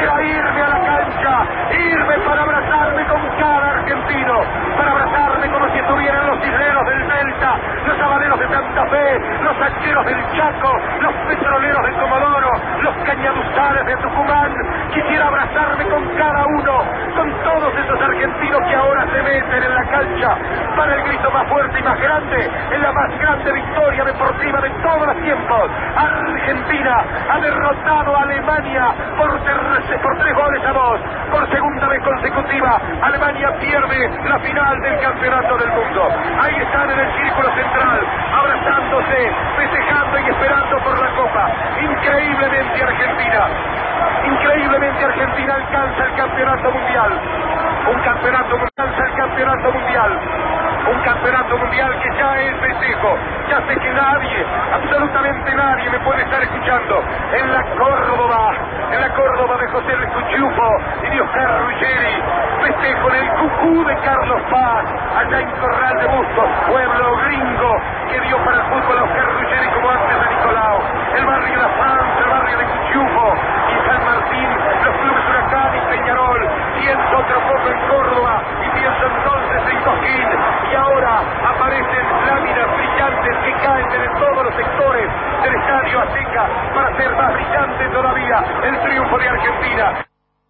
González de Tucumán. Quisiera abrazarme con cada uno, con todos esos argentinos que ahora se meten en la cancha para el grito más fuerte y más grande, en la más grande victoria deportiva de todos los tiempos. Argentina ha derrotado a Alemania por, ter por tres goles a dos, por segunda vez consecutiva. Alemania pierde la final del campeonato del mundo. Ahí están en el círculo central, abrazándose, festejando y esperando por la copa. Increíblemente Argentina, increíblemente Argentina alcanza el campeonato mundial. Un campeonato alcanza el campeonato mundial. Un campeonato mundial que ya es festejo. Ya sé que nadie, absolutamente nadie me puede estar escuchando. En la Córdoba, en la Córdoba de José Luis Cuchufo y de Oscar Ruggeri. Festejo en el Cucú de Carlos Paz, allá en Corral de Bustos, pueblo gringo que dio para el fútbol a Oscar Ruggeri como antes a Nicolau. El barrio de La Franza, el barrio de Cuchufo y San Martín, los clubes Huracán y Peñarol. Pienso otro poco en Córdoba y pienso entonces en Coquín. Y ahora aparecen láminas brillantes que caen de todos los sectores del Estadio Azteca para hacer más brillante todavía el triunfo de Argentina.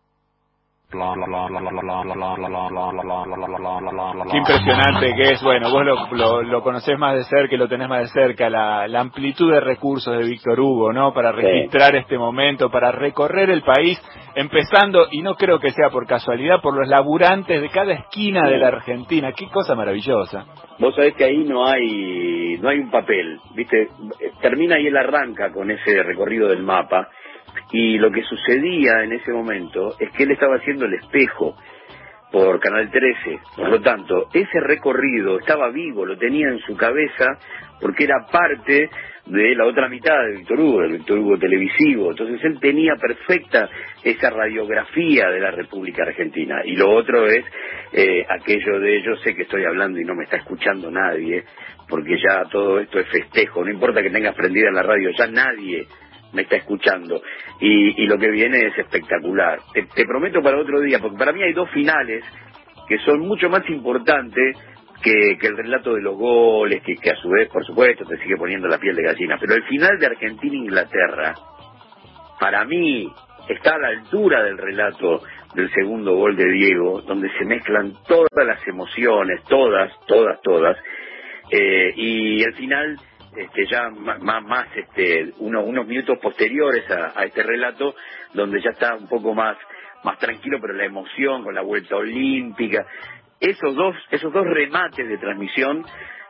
Qué impresionante que es. Bueno, vos lo, lo, lo conocés más de cerca y lo tenés más de cerca, la, la amplitud de recursos de Víctor Hugo, ¿no? Para registrar sí. este momento, para recorrer el país, empezando, y no creo que sea por casualidad, por los laburantes de cada esquina de la Argentina. Qué cosa maravillosa. Vos sabés que ahí no hay no hay un papel, ¿viste? Termina y él arranca con ese recorrido del mapa. Y lo que sucedía en ese momento es que él estaba haciendo El Espejo por Canal trece. Por lo tanto, ese recorrido estaba vivo, lo tenía en su cabeza, porque era parte de la otra mitad de Víctor Hugo, del Víctor Hugo televisivo. Entonces él tenía perfecta esa radiografía de la República Argentina. Y lo otro es eh, aquello de, yo sé que estoy hablando y no me está escuchando nadie, porque ya todo esto es festejo, no importa que tengas prendida la radio, ya nadie me está escuchando, y, y lo que viene es espectacular. Te, te prometo para otro día, porque para mí hay dos finales que son mucho más importantes que, que el relato de los goles, que, que a su vez, por supuesto, te sigue poniendo la piel de gallina, pero el final de Argentina-Inglaterra, para mí, está a la altura del relato del segundo gol de Diego, donde se mezclan todas las emociones, todas, todas, todas, eh, y el final... Este, ya más, más este, unos, unos minutos posteriores a, a este relato, donde ya está un poco más, más tranquilo, pero la emoción con la vuelta olímpica, esos dos, esos dos remates de transmisión,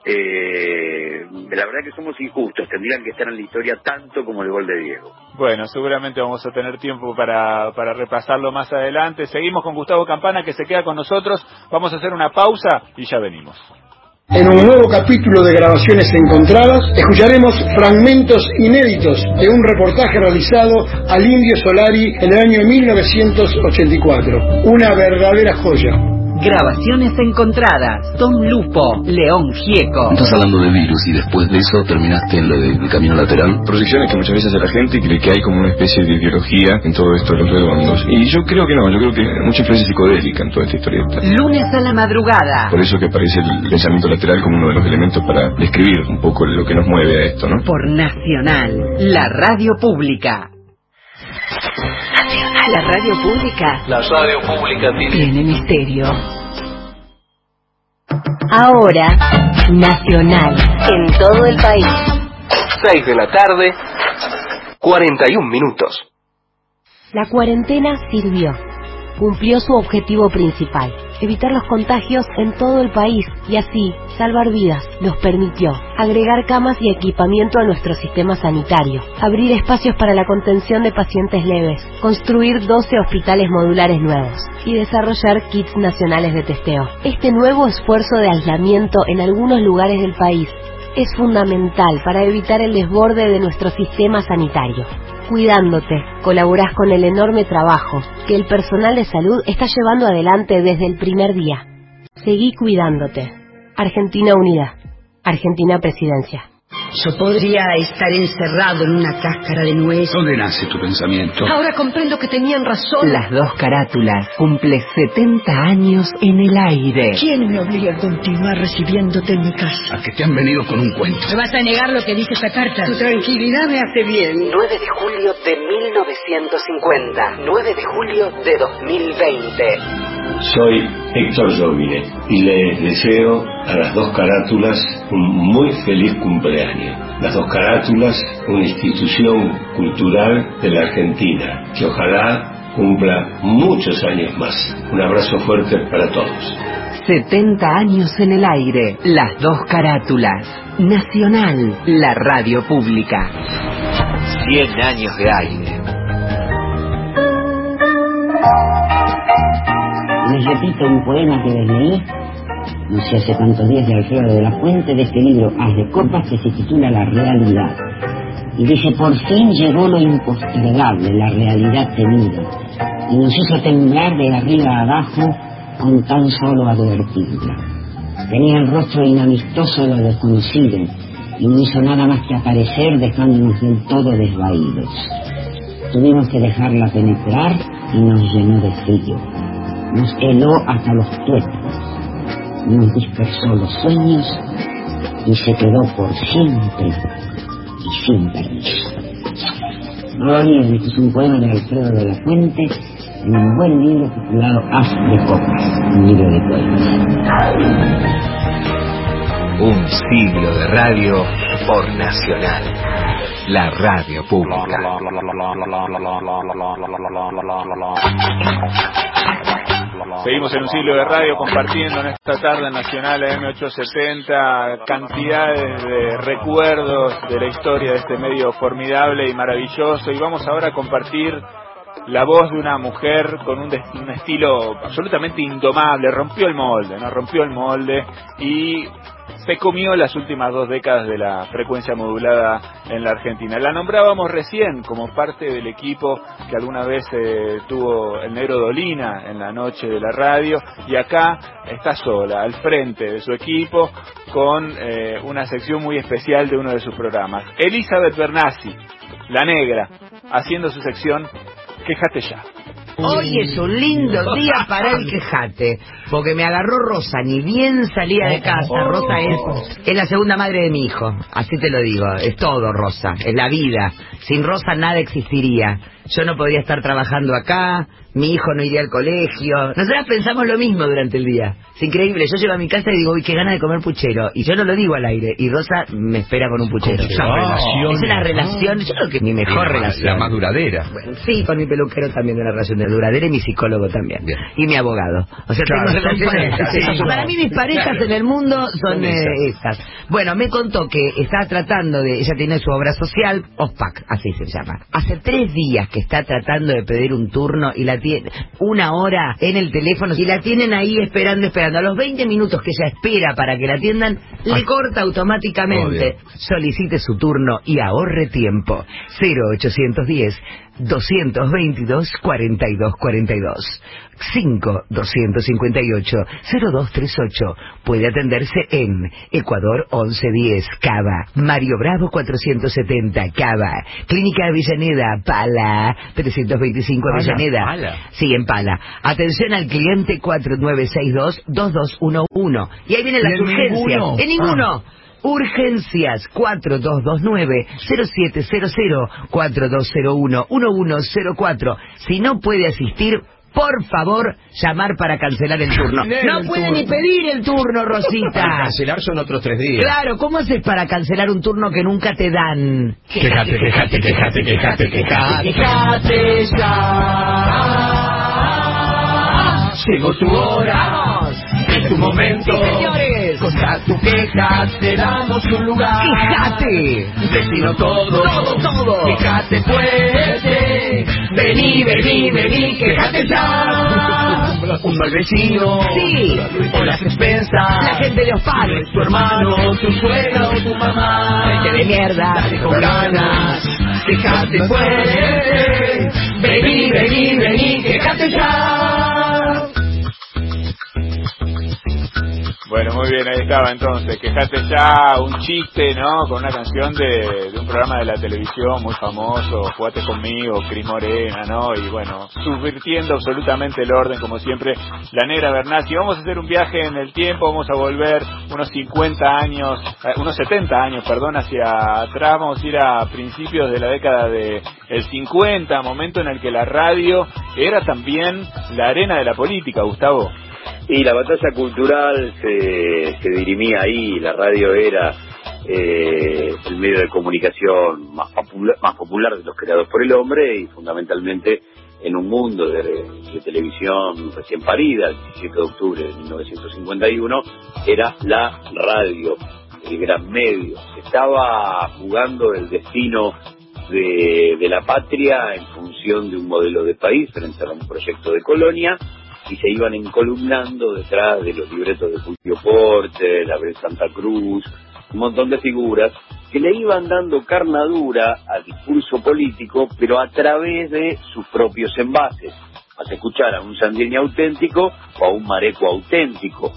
eh, la verdad que somos injustos, tendrían que estar en la historia tanto como el gol de Diego. Bueno, seguramente vamos a tener tiempo para, para repasarlo más adelante. Seguimos con Gustavo Campana, que se queda con nosotros. Vamos a hacer una pausa y ya venimos. En un nuevo capítulo de Grabaciones Encontradas, escucharemos fragmentos inéditos de un reportaje realizado al Indio Solari en el año mil novecientos ochenta y cuatro. Una verdadera joya. Grabaciones Encontradas, Tom Lupo, León Gieco. Estás hablando de virus y después de eso terminaste en lo del camino lateral. Proyecciones que muchas veces hace la gente cree que hay como una especie de ideología en todo esto de los redondos. Y yo creo que no, yo creo que hay mucha influencia psicodélica en toda esta historieta. Lunes a la madrugada. Por eso que aparece el pensamiento lateral como uno de los elementos para describir un poco lo que nos mueve a esto, ¿no? Por Nacional, la radio pública. La radio pública. La radio pública tiene... tiene misterio. Ahora, Nacional, en todo el país. seis de la tarde, cuarenta y un minutos. La cuarentena sirvió. Cumplió su objetivo principal, evitar los contagios en todo el país y así salvar vidas. Nos permitió agregar camas y equipamiento a nuestro sistema sanitario, abrir espacios para la contención de pacientes leves, construir doce hospitales modulares nuevos y desarrollar kits nacionales de testeo. Este nuevo esfuerzo de aislamiento en algunos lugares del país es fundamental para evitar el desborde de nuestro sistema sanitario. Cuidándote, colaborás con el enorme trabajo que el personal de salud está llevando adelante desde el primer día. Seguí cuidándote. Argentina Unida. Argentina Presidencia. Yo podría estar encerrado en una cáscara de nuez. ¿Dónde nace tu pensamiento? Ahora comprendo que tenían razón. Las dos carátulas cumple setenta años en el aire. ¿Quién me obliga a continuar recibiéndote en mi casa? A que te han venido con un cuento. ¿Me vas a negar lo que dice esta carta? Tu tranquilidad me hace bien. nueve de julio de mil novecientos cincuenta. nueve de julio de dos mil veinte. Soy Héctor Jovine y les deseo a las dos carátulas un muy feliz cumpleaños. Las dos carátulas, una institución cultural de la Argentina, que ojalá cumpla muchos años más. Un abrazo fuerte para todos. setenta años en el aire. Las dos carátulas. Nacional, la radio pública. cien años de aire. Les repito un poema que les leí no sé hace cuántos días de Alfredo de la Fuente, de este libro Haz de Copas, que se titula La Realidad, y dice: por fin llegó lo impostergable, la realidad temida, y nos hizo temblar de arriba a abajo con tan solo advertirla. Tenía el rostro inamistoso de lo desconocido y no hizo nada más que aparecer, dejándonos del todo desvaídos. Tuvimos que dejarla penetrar y nos llenó de frío. Nos heló hasta los tuétanos, nos dispersó los sueños y se quedó por siempre y sin permiso. Gloria, este es un poema de Alfredo de la Fuente, en un buen libro titulado Haz de Copas, un libro de poemas. Un siglo de radio por Nacional, la radio pública. Seguimos en un siglo de radio compartiendo en esta tarde nacional A M ochocientos setenta cantidades de recuerdos de la historia de este medio formidable y maravilloso, y vamos ahora a compartir la voz de una mujer con un, un estilo absolutamente indomable. Rompió el molde, ¿no? Rompió el molde y se comió las últimas dos décadas de la frecuencia modulada en la Argentina. La nombrábamos recién como parte del equipo que alguna vez eh, tuvo el Negro Dolina en la noche de la radio, y acá está sola, al frente de su equipo, con eh, una sección muy especial de uno de sus programas. Elizabeth Bernassi, la negra, haciendo su sección Quejate Ya. Hoy es un lindo día para el quejate, porque me agarró Rosa, ni bien salía de casa. Rosa es, es la segunda madre de mi hijo, así te lo digo, es todo Rosa, es la vida. Sin Rosa nada existiría. Yo no podría estar trabajando acá, mi hijo no iría al colegio. Nosotras pensamos lo mismo durante el día. Es increíble, yo llego a mi casa y digo, uy, qué ganas de comer puchero. Y yo no lo digo al aire, y Rosa me espera con un puchero. Esa oh, relación. Es una relación, yo creo que mi mejor la, relación. La más duradera. Bueno, sí, con mi peluquero también de una relación de duradera, y mi psicólogo también. Bien. Y mi abogado. O sea, claro, tengo relaciones. Sí, sí, para mí mis parejas claro. en el mundo son eh, estas. Bueno, me contó que estaba tratando de, ella tiene su obra social, OSPAC, así se llama. Hace tres días que está tratando de pedir un turno y la tiene una hora en el teléfono y la tienen ahí esperando, esperando. A los veinte minutos que ella espera para que la atiendan, le Ay. corta automáticamente. Oh, solicite su turno y ahorre tiempo. cero ochocientos diez, doscientos veintidós, cuarenta y dos cuarenta y dos. cinco doscientos cincuenta y ocho, cero dos treinta y ocho. Puede atenderse en Ecuador once diez, Cava, Mario Bravo cuatrocientos setenta, Cava, Clínica Avellaneda, Pala, trescientos veinticinco Avellaneda. Pala. Sí, en Pala. Atención al cliente cuatro nueve seis dos, dos dos uno uno. Y ahí vienen las urgencias. Ninguno? En ninguno. Ah. Urgencias cuatro dos dos nueve, cero siete cero cero, cuatro dos cero uno, uno uno cero cuatro. Si no puede asistir, por favor, llamar para cancelar el turno. No puede ni pedir el turno, Rosita. Para cancelar son otros tres días. Claro, ¿cómo haces para cancelar un turno que nunca te dan? Quejate, quejate, quejate, quejate, quejate. Quejate ya. Llegó tu hora. ¡Vamos! Es tu momento. Sí, señores. Contra tu queja te damos un lugar. ¡Quejate! Decilo todo. Todo, todo. Quejate fuerte. Vení, vení, vení, quejate ya. Un mal vecino. Sí. O las expensas. La gente de Ospar. Tu hermano, tu suegra o tu mamá. Gente de mierda. Dale con ganas. Quejate fuerte. Vení, vení, vení, quejate ya. Bueno, muy bien, ahí estaba entonces, Quejate Ya, un chiste, ¿no? Con una canción de, de un programa de la televisión muy famoso, Jugate Conmigo, Cris Morena, ¿no? Y bueno, subvirtiendo absolutamente el orden, como siempre, la Negra Bernasi. Vamos a hacer un viaje en el tiempo, vamos a volver unos cincuenta años, eh, unos setenta años, perdón, hacia atrás, vamos a ir a principios de la década de el cincuenta, momento en el que la radio era también la arena de la política, Gustavo. Y la batalla cultural se, se dirimía ahí, la radio era eh, el medio de comunicación más popular, más popular de los creados por el hombre y fundamentalmente en un mundo de, de televisión recién parida, el diecisiete de octubre de mil novecientos cincuenta y uno, era la radio, el gran medio. Se estaba jugando el destino de, de la patria en función de un modelo de país frente a un proyecto de colonia, y se iban encolumnando detrás de los libretos de Julio Porter, Abel Santa Cruz, un montón de figuras que le iban dando carnadura al discurso político, pero a través de sus propios envases. Hace escuchar a un Sandrini auténtico o a un Mareco auténtico.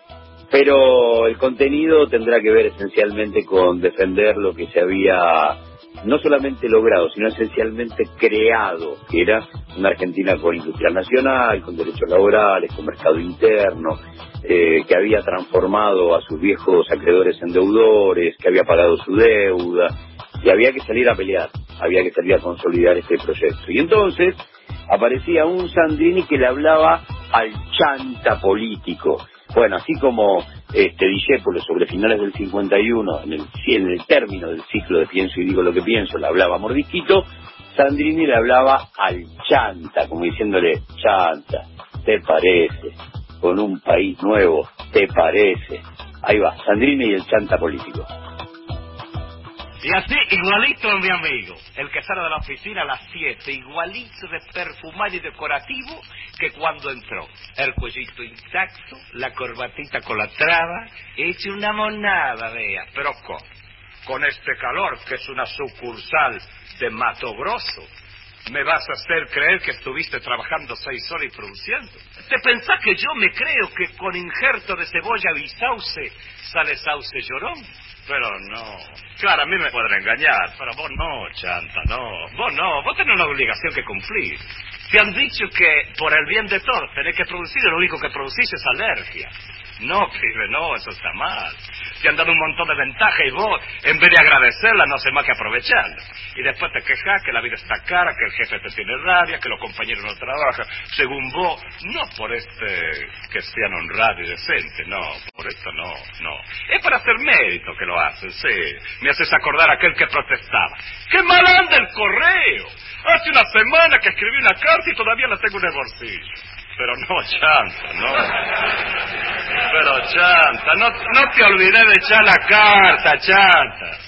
Pero el contenido tendrá que ver esencialmente con defender lo que se había no solamente logrado, sino esencialmente creado, que era una Argentina con industria nacional, con derechos laborales, con mercado interno, eh, que había transformado a sus viejos acreedores en deudores, que había pagado su deuda, y había que salir a pelear, había que salir a consolidar este proyecto. Y entonces aparecía un Sandrini que le hablaba al chanta político. Bueno, así como este Discépolo sobre finales del cincuenta y uno, en el, en el término del ciclo de Pienso y Digo lo que pienso, le hablaba a Mordisquito, Sandrini le hablaba al chanta, como diciéndole, chanta, ¿te parece? Con un país nuevo, ¿te parece? Ahí va, Sandrini y el chanta político. Y así, igualito mi amigo, el que sale de la oficina a las siete, igualito de perfumado y decorativo que cuando entró. El cuellito intacto, la corbatita con la traba, hecho una monada, vea. Pero con, con este calor, que es una sucursal de Mato Grosso, me vas a hacer creer que estuviste trabajando seis horas y produciendo. ¿Te pensás que yo me creo que con injerto de cebolla y sauce sale sauce llorón? Pero no. Claro, a mí me podrán engañar, pero vos no, chanta, no. Vos no, vos tenés una obligación que cumplir. Te han dicho que por el bien de todos tenés que producir y lo único que producís es alergia. No, pibe, no, eso está mal. Te han dado un montón de ventajas y vos, en vez de agradecerla, no hace más que aprovecharla. Y después te quejas que la vida está cara, que el jefe te tiene rabia, que los compañeros no trabajan. Según vos, no por este que sean honrados y decentes, no, por esto no, no. Es para hacer mérito que lo hacen, sí. Me haces acordar a aquel que protestaba. ¡Qué mal anda el correo! Hace una semana que escribí una carta y todavía la tengo en el bolsillo. Pero no, chanta, no. Pero chanta, no, no te olvides de echar la carta, chanta.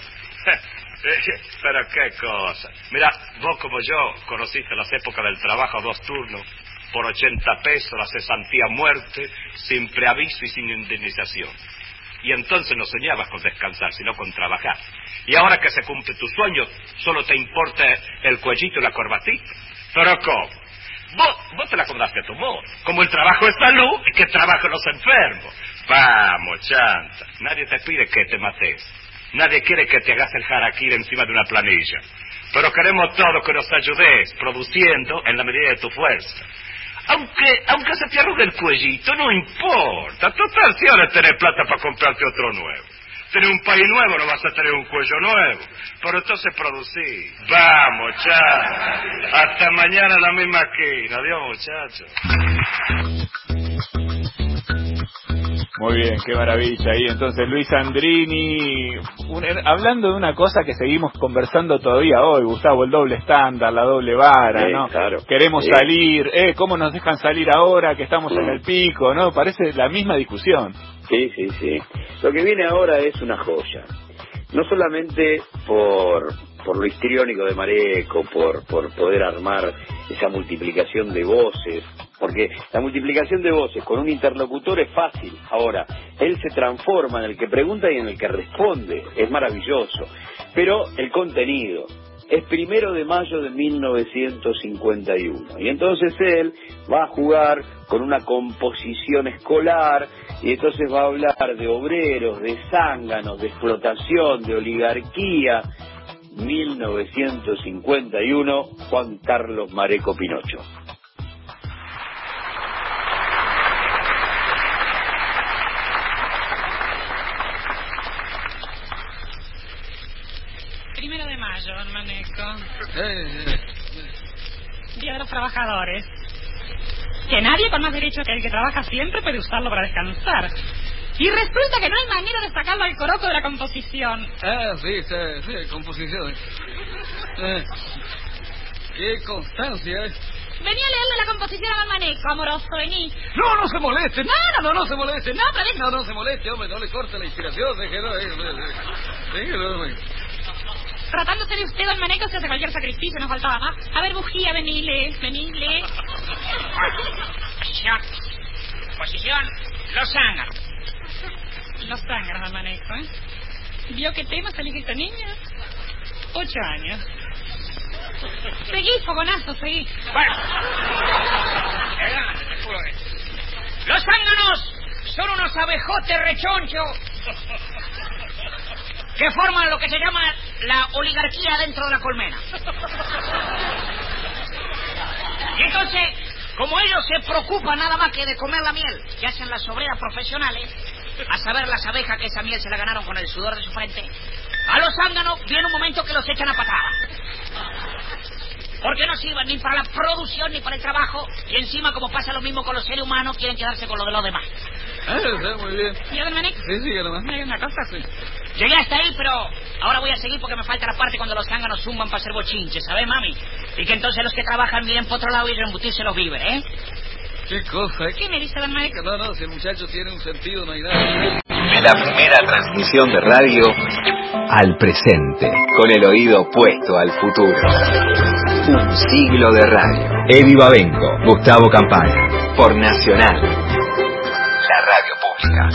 Pero qué cosa. Mira, vos como yo conociste las épocas del trabajo a dos turnos, por ochenta pesos, la cesantía a muerte, sin preaviso y sin indemnización. Y entonces no soñabas con descansar, sino con trabajar. Y ahora que se cumple tu sueño, solo te importa el cuellito y la corbatita. Pero ¿cómo? Vos, vos te la cobraste a tu modo. Como el trabajo es salud, que trabajen los enfermos. Vamos, chanta. Nadie te pide que te mates. Nadie quiere que te hagas el harakiri encima de una planilla. Pero queremos todos que nos ayudes produciendo en la medida de tu fuerza. Aunque aunque se te arrugue el cuellito, no importa. Total, si ahora tenés plata para comprarte otro nuevo. Tenés un país nuevo, no vas a tener un cuello nuevo. Pero entonces producí. Vamos, chata. Hasta mañana en la misma esquina. Adiós, muchachos. Muy bien, qué maravilla. Y entonces Luis Sandrini, un, hablando de una cosa que seguimos conversando todavía hoy, Gustavo, el doble estándar, la doble vara, sí, ¿no? Claro. Queremos sí. salir, eh, ¿cómo nos dejan salir ahora que estamos en el pico, no? Parece la misma discusión. Sí, sí, sí. Lo que viene ahora es una joya. No solamente por por lo histriónico de Mareco, por por poder armar esa multiplicación de voces, porque la multiplicación de voces con un interlocutor es fácil. Ahora, él se transforma en el que pregunta y en el que responde. Es maravilloso. Pero el contenido, es primero de mayo de mil novecientos cincuenta y uno. Y entonces él va a jugar con una composición escolar, y entonces va a hablar de obreros, de zánganos, de explotación, de oligarquía. mil novecientos cincuenta y uno, Juan Carlos Mareco Pinocho. Primero de mayo, don Maneco. Día de los Trabajadores. Que nadie con más derecho que el que trabaja siempre puede usarlo para descansar. Y resulta que no hay manera de sacarlo al coroco de la composición. Ah, sí, sí, sí, composición. Eh, qué constancia, ¿eh? Venía a leerle la composición a don Maneco, amoroso, vení. No, no se moleste, no, no, no, no se moleste. No, pero No, no se moleste, hombre, no le corte la inspiración, déjelo, déjelo, déjelo, hombre. Tratándose de usted, don Maneco, se hace cualquier sacrificio, nos faltaba más. A ver, bujía, venile, venile. Posición. Posición. Los zánganos. Los zánganos, don Maneco, ¿eh? ¿Vio qué tema se elige esta niña? Ocho años. Seguí, fogonazo, seguí. Bueno. Te juro que... Los zánganos son unos abejotes rechonchos que forman lo que se llama la oligarquía dentro de la colmena. Y entonces, como ellos se preocupan nada más que de comer la miel que hacen las obreras profesionales, a saber las abejas que esa miel se la ganaron con el sudor de su frente, a los zánganos viene un momento que los echan a patada. Porque no sirven ni para la producción ni para el trabajo, y encima, como pasa lo mismo con los seres humanos, quieren quedarse con lo de los demás. Ah, está muy bien. ¿Y don Maneco? Sí, sí, hermano. Hay una cosa, sí. Llegué hasta ahí, pero ahora voy a seguir porque me falta la parte cuando los zánganos zumban para hacer bochinches, ¿sabes, mami? Y que entonces los que trabajan miren por otro lado y reembutirse los víveres, ¿eh? ¿Qué cosa? ¿Qué me dice don Maneco? No, no, si el muchacho tiene un sentido, no hay nada. De la primera transmisión de radio al presente, con el oído puesto al futuro. Un siglo de radio. Eddie Babenco, Gustavo Campana, por Nacional, la radio pública.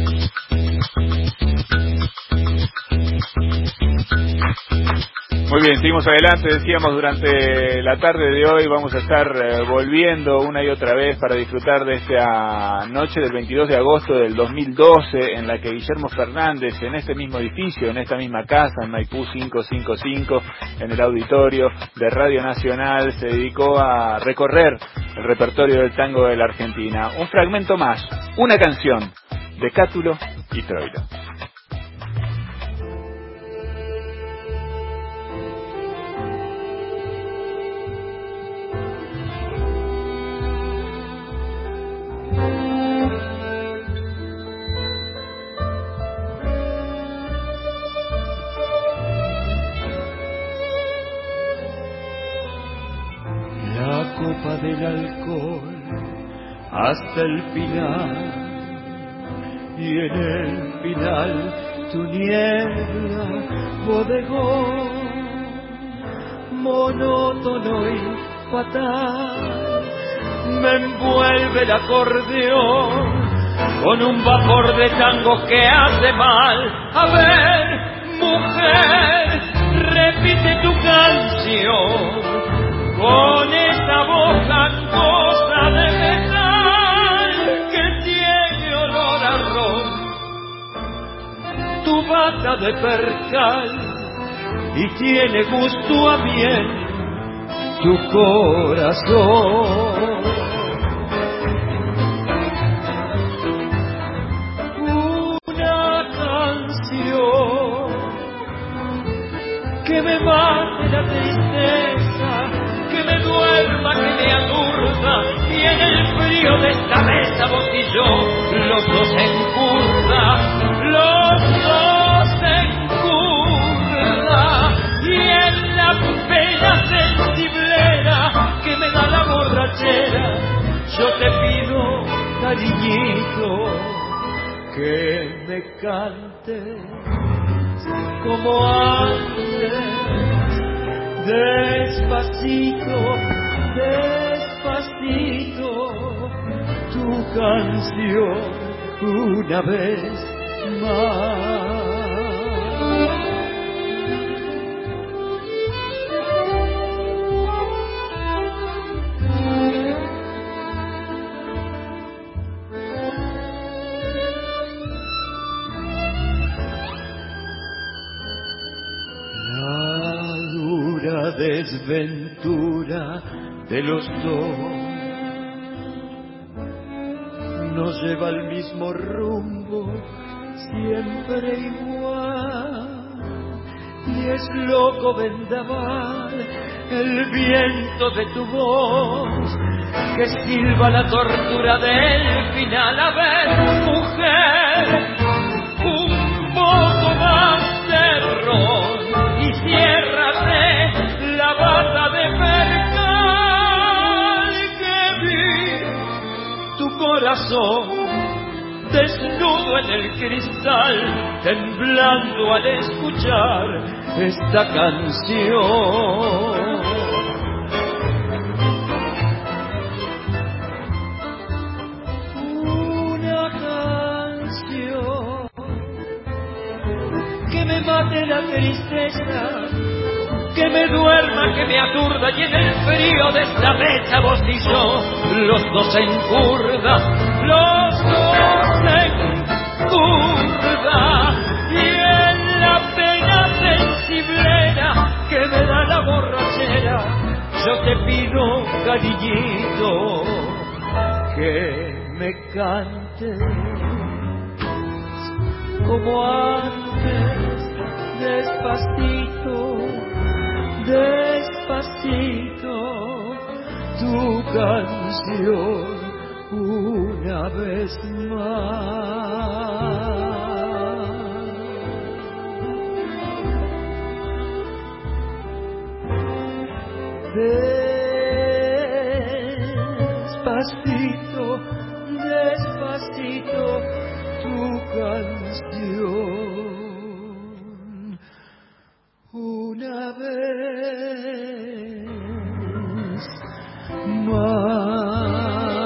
Muy bien, seguimos adelante. Decíamos, durante la tarde de hoy vamos a estar eh, volviendo una y otra vez para disfrutar de esta noche del veintidós de agosto del dos mil doce, en la que Guillermo Fernández, en este mismo edificio, en esta misma casa, en Maipú quinientos cincuenta y cinco, en el auditorio de Radio Nacional, se dedicó a recorrer el repertorio del tango de la Argentina. Un fragmento más, una canción de Cátulo y Troilo. Del alcohol hasta el final, y en el final tu niebla bodegón, monótono y fatal, me envuelve el acordeón con un vapor de tango que hace mal. A ver, mujer, repite tu canción con esa voz angosta de metal que tiene olor a ron, tu bata de percal, y tiene gusto a miel tu corazón. Una canción que me mate la tristeza, que me duerma, que me aturda, y en el frío de esta mesa vos y yo, los dos en curda, los dos en curda, y en la pena sensiblera que me da la borrachera, yo te pido, cariñito, que me cantes como antes. Despacito, despacito, tu canción una vez más. desventura de los dos nos lleva al mismo rumbo, siempre igual, y es loco vendaval el viento de tu voz que silba la tortura del final. A ver, mujer, un poco más de ron y ciérrate la bata de percal, que vi tu corazón desnudo en el cristal, temblando al escuchar esta canción. Una canción que me mate la tristeza, que me duerma, que me aturda, y en el frío de esta mesa vos y yo, los dos en curda, los dos en curda, y en la pena sensiblera que me da la borrachera, yo te pido, cariñito, que me cantes como antes, despacito, despacito, tu canción una vez más. Despacito, despacito, tu canción una vez más.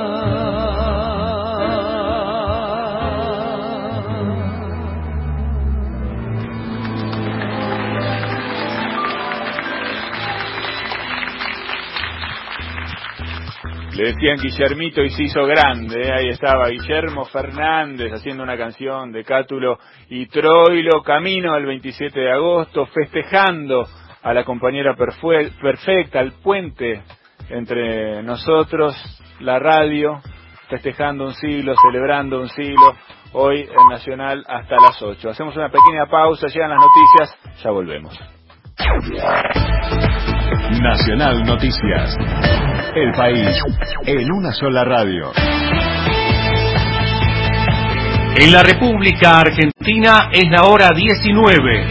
Le decían Guillermito y se hizo grande, ¿eh? Ahí estaba Guillermo Fernández haciendo una canción de Cátulo y Troilo, camino al veintisiete de agosto, festejando a la compañera perfue- perfecta, al puente entre nosotros, la radio, festejando un siglo, celebrando un siglo, hoy en Nacional hasta las ocho. Hacemos una pequeña pausa, llegan las noticias, ya volvemos. Nacional Noticias. El país en una sola radio. En la República Argentina es la hora diecinueve.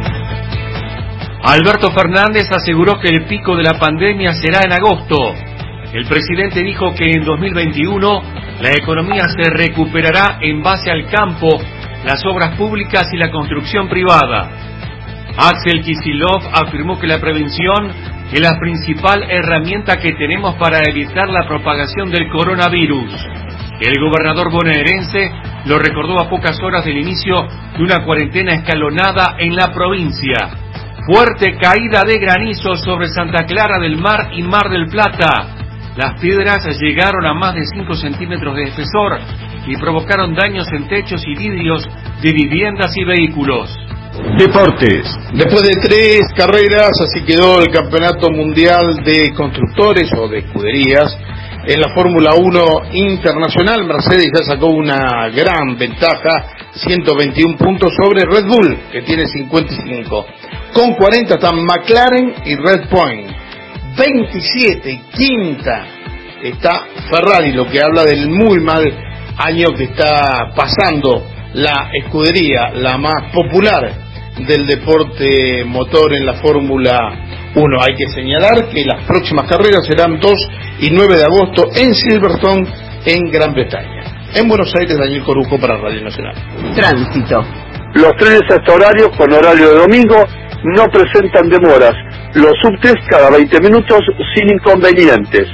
Alberto Fernández aseguró que el pico de la pandemia será en agosto. El presidente dijo que en dos mil veintiuno la economía se recuperará en base al campo, las obras públicas y la construcción privada. Axel Kicillof afirmó que la prevención es la principal herramienta que tenemos para evitar la propagación del coronavirus. El gobernador bonaerense lo recordó a pocas horas del inicio de una cuarentena escalonada en la provincia. Fuerte caída de granizo sobre Santa Clara del Mar y Mar del Plata. Las piedras llegaron a más de cinco centímetros de espesor y provocaron daños en techos y vidrios de viviendas y vehículos. Deportes. Después de tres carreras, así quedó el Campeonato Mundial de Constructores o de Escuderías. En la Fórmula uno Internacional, Mercedes ya sacó una gran ventaja, ciento veintiún puntos sobre Red Bull, que tiene cincuenta y cinco. Con cuarenta están McLaren y Red Point. veintisiete, quinta, está Ferrari, lo que habla del muy mal año que está pasando la escudería, la más popular del deporte motor en la Fórmula uno. Hay que señalar que las próximas carreras serán dos y nueve de agosto en Silverstone, en Gran Bretaña. En Buenos Aires, Daniel Corujo para Radio Nacional. Tránsito. Los trenes a este horario, con horario de domingo, no presentan demoras. Los subtes cada veinte minutos sin inconvenientes.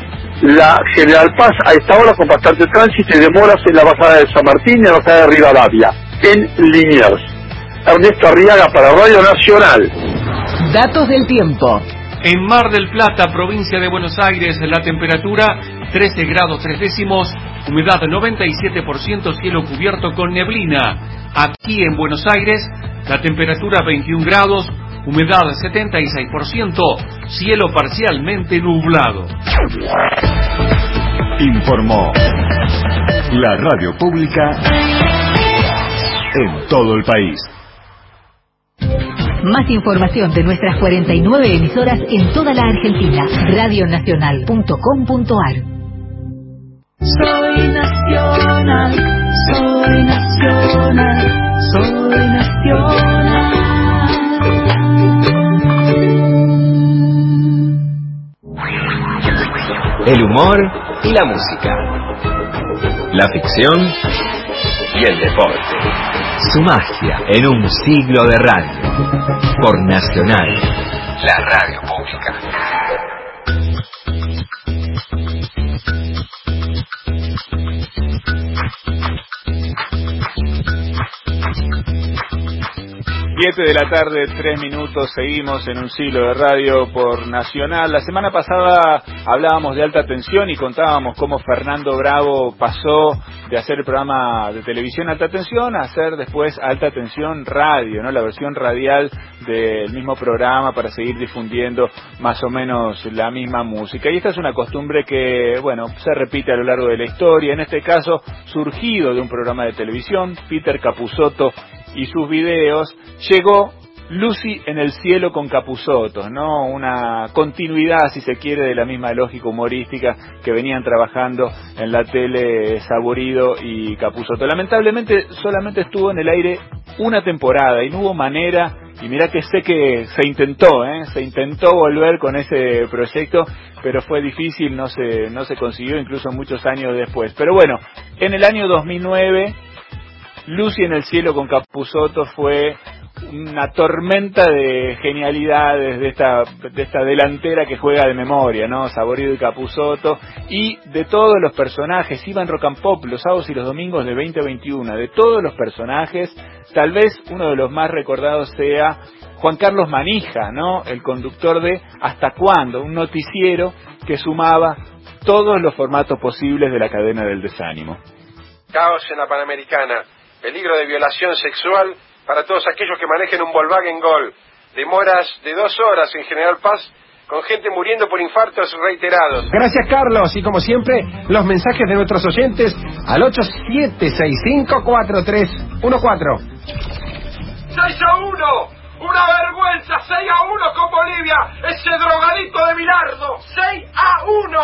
La General Paz a esta hora con bastante tránsito y demoras en la bajada de San Martín y la bajada de Rivadavia, en Liniers. Ernesto Arriaga para Radio Nacional. Datos del tiempo. En Mar del Plata, provincia de Buenos Aires, la temperatura trece grados tres décimos, humedad noventa y siete por ciento, cielo cubierto con neblina. Aquí en Buenos Aires, la temperatura veintiún grados, humedad setenta y seis por ciento, cielo parcialmente nublado. Informó la radio pública en todo el país. Más información de nuestras cuarenta y nueve emisoras en toda la Argentina. radio nacional punto com punto ar. Soy nacional, soy nacional, soy nacional. El humor y la música. La ficción y el deporte. Su magia en un siglo de radio. Por Nacional, la radio pública. siete de la tarde, tres minutos, seguimos en un siglo de radio por Nacional. La semana pasada hablábamos de alta tensión y contábamos cómo Fernando Bravo pasó de hacer el programa de televisión Alta Tensión a hacer después Alta Tensión Radio, ¿no? La versión radial del mismo programa para seguir difundiendo más o menos la misma música. Y esta es una costumbre que, bueno, se repite a lo largo de la historia. En este caso, surgido de un programa de televisión, Peter Capusotto y sus videos, llegó Lucy en el cielo con Capusottos, ¿no? Una continuidad, si se quiere, de la misma lógica humorística que venían trabajando en la tele Saborido y Capusotto. Lamentablemente solamente estuvo en el aire una temporada y no hubo manera, y mirá que sé que se intentó, ¿eh? Se intentó volver con ese proyecto, pero fue difícil, no se, no se consiguió incluso muchos años después. Pero bueno, en el año dos mil nueve, Lucy en el cielo con Capusotto fue una tormenta de genialidades de esta de esta delantera que juega de memoria, ¿no? Saborido y Capusotto, y de todos los personajes. Iban Rock and Pop los sábados y los domingos de veinte a veintiuno. De todos los personajes, tal vez uno de los más recordados sea Juan Carlos Manija, ¿no? El conductor de ¿Hasta cuándo?, un noticiero que sumaba todos los formatos posibles de la cadena del desánimo. Caos en la Panamericana, peligro de violación sexual para todos aquellos que manejen un Volkswagen Gol. Demoras de dos horas en General Paz, con gente muriendo por infartos reiterados. Gracias, Carlos, y como siempre, los mensajes de nuestros oyentes al ocho siete seis cinco cuatro tres uno cuatro. seis a uno, una vergüenza, seis a uno con Bolivia, ese drogadito de Bilardo, seis a uno.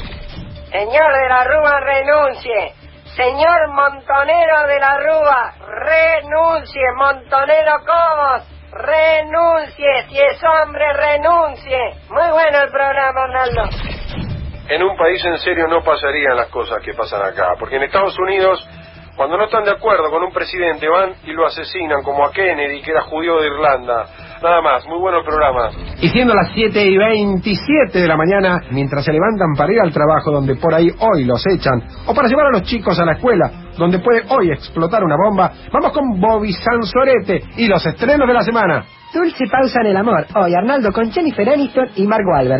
Señor de la Rúa, renuncie. Señor Montonero de la Rúa, renuncie. Montonero Cobos, renuncie. Si es hombre, renuncie. Muy bueno el programa, Arnaldo. En un país en serio no pasarían las cosas que pasan acá, porque en Estados Unidos, cuando no están de acuerdo con un presidente, van y lo asesinan, como a Kennedy, que era judío de Irlanda. Nada más, muy bueno el programa. Y siendo las siete y veintisiete de la mañana, mientras se levantan para ir al trabajo, donde por ahí hoy los echan, o para llevar a los chicos a la escuela, donde puede hoy explotar una bomba, vamos con Bobby Sansorete y los estrenos de la semana. Dulce pausa en el amor. Hoy Arnaldo con Jennifer Aniston y Mark Wahlberg.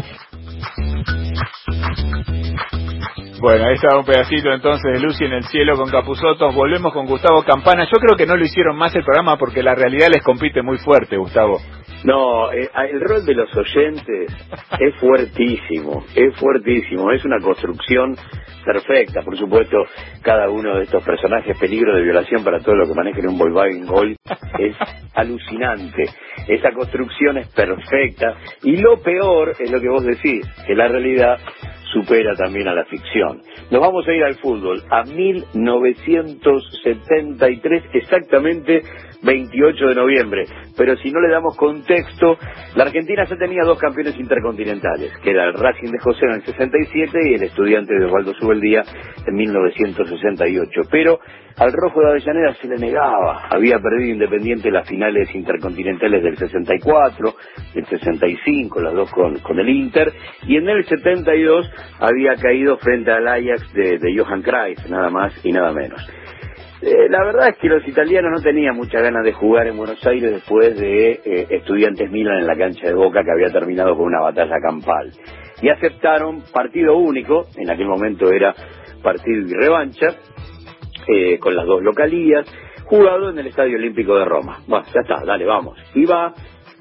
Bueno, ahí estaba un pedacito entonces de Lucy en el cielo con Capusottos. Volvemos con Gustavo Campana. Yo creo que no lo hicieron más el programa porque la realidad les compite muy fuerte, Gustavo. No, eh, el rol de los oyentes es fuertísimo, es fuertísimo, es una construcción perfecta. Por supuesto, cada uno de estos personajes, peligro de violación para todo lo que manejen un Volkswagen Gol, es alucinante. Esa construcción es perfecta, y lo peor es lo que vos decís, que la realidad supera también a la ficción. Nos vamos a ir al fútbol, a mil novecientos setenta y tres, exactamente veintiocho de noviembre, pero si no le damos contexto, la Argentina ya tenía dos campeones intercontinentales, que era el Racing de José en el sesenta y siete y el Estudiante de Osvaldo Subeldía en mil novecientos sesenta y ocho, pero al Rojo de Avellaneda se le negaba. Había perdido Independiente las finales intercontinentales del sesenta y cuatro, del sesenta y cinco, las dos con, con el Inter, y en el setenta y dos había caído frente al Ajax de, de Johan Cruyff, nada más y nada menos. Eh, la verdad es que los italianos no tenían muchas ganas de jugar en Buenos Aires después de eh, Estudiantes Milan en la cancha de Boca, que había terminado con una batalla campal, y aceptaron partido único, en aquel momento era partido y revancha, eh, con las dos localías, jugado en el Estadio Olímpico de Roma. Bueno, ya está, dale, vamos. Iba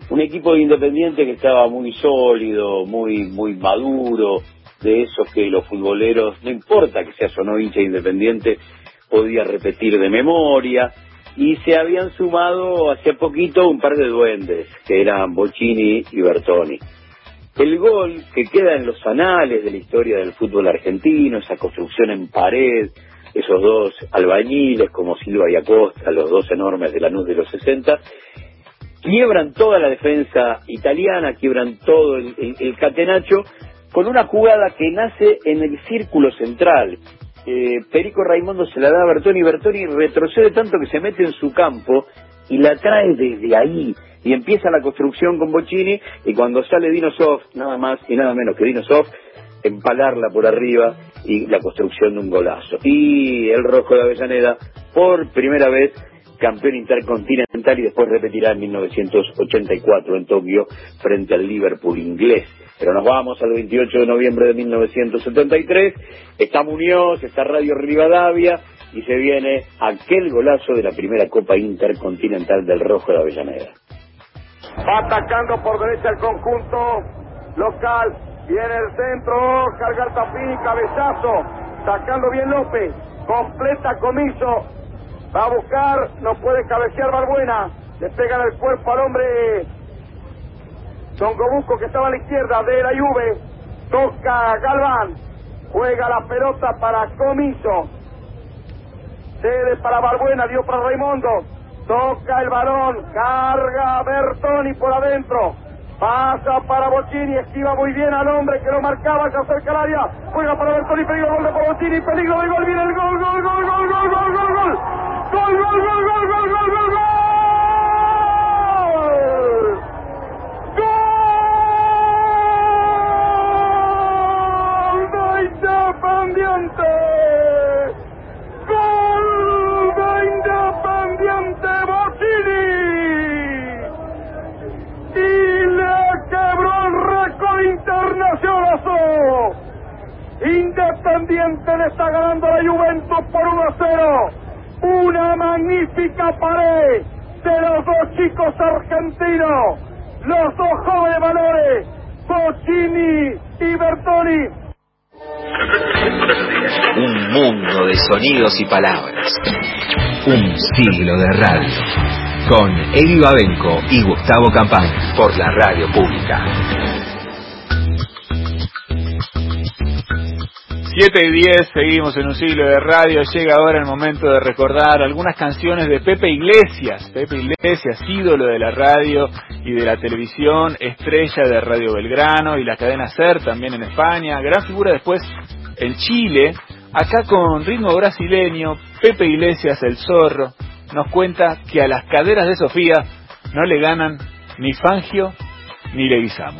un equipo de Independiente que estaba muy sólido, muy muy maduro, de esos que los futboleros, no importa que seas o no hincha Independiente, podía repetir de memoria, y se habían sumado hace poquito un par de duendes, que eran Bocchini y Bertoni. El gol que queda en los anales de la historia del fútbol argentino, esa construcción en pared, esos dos albañiles como Silva y Acosta, los dos enormes de Lanús de los sesenta, quiebran toda la defensa italiana, quiebran todo el, el, el catenacho, con una jugada que nace en el círculo central. Eh, Perico Raimondo se la da a Bertoni, Bertoni retrocede tanto que se mete en su campo y la trae desde ahí, y empieza la construcción con Bocchini, y cuando sale Dino Zoff, nada más y nada menos que Dino Zoff, empalarla por arriba, y la construcción de un golazo. Y el Rojo de Avellaneda, por primera vez, campeón intercontinental, y después repetirá en mil novecientos ochenta y cuatro en Tokio frente al Liverpool inglés. Pero nos vamos al veintiocho de noviembre de mil novecientos setenta y tres, está Muñoz, está Radio Rivadavia, y se viene aquel golazo de la primera Copa Intercontinental del Rojo de Avellaneda. Va atacando por derecha el conjunto local, viene el centro, carga el Tapín, cabezazo, sacando bien López, completa Comiso, va a buscar, no puede cabecear Balbuena, le pegan el cuerpo al hombre Don Gobusco, que estaba a la izquierda de la Juve, toca Galván, juega la pelota para Comiso, cede para Balbuena, dio para Raimundo, toca el balón, carga Bertoni por adentro, pasa para Bocchini, esquiva muy bien al hombre que lo marcaba, se acerca al área, juega para Bertoni, peligro, gol de Bocchini, peligro de gol, viene el gol, gol, gol, gol, gol, gol, gol, gol, gol, gol, gol, gol, gol, gol, gol, gol, gol. Independiente, gol de Independiente Bocchini, y le quebró el récord internacional. Independiente le está ganando a la Juventus por uno a cero, una magnífica pared de los dos chicos argentinos, los dos jóvenes valores, Bocchini y Bertoni. Un mundo de sonidos y palabras. Un siglo de radio. Con Eri Babenco y Gustavo Campaña por la radio pública. siete y diez, seguimos en un siglo de radio. Llega ahora el momento de recordar algunas canciones de Pepe Iglesias. Pepe Iglesias, ídolo de la radio y de la televisión, estrella de Radio Belgrano y la cadena SER también en España, gran figura después en Chile. Acá con ritmo brasileño, Pepe Iglesias, el Zorro, nos cuenta que a las caderas de Sofía no le ganan ni Fangio ni Leguizamo.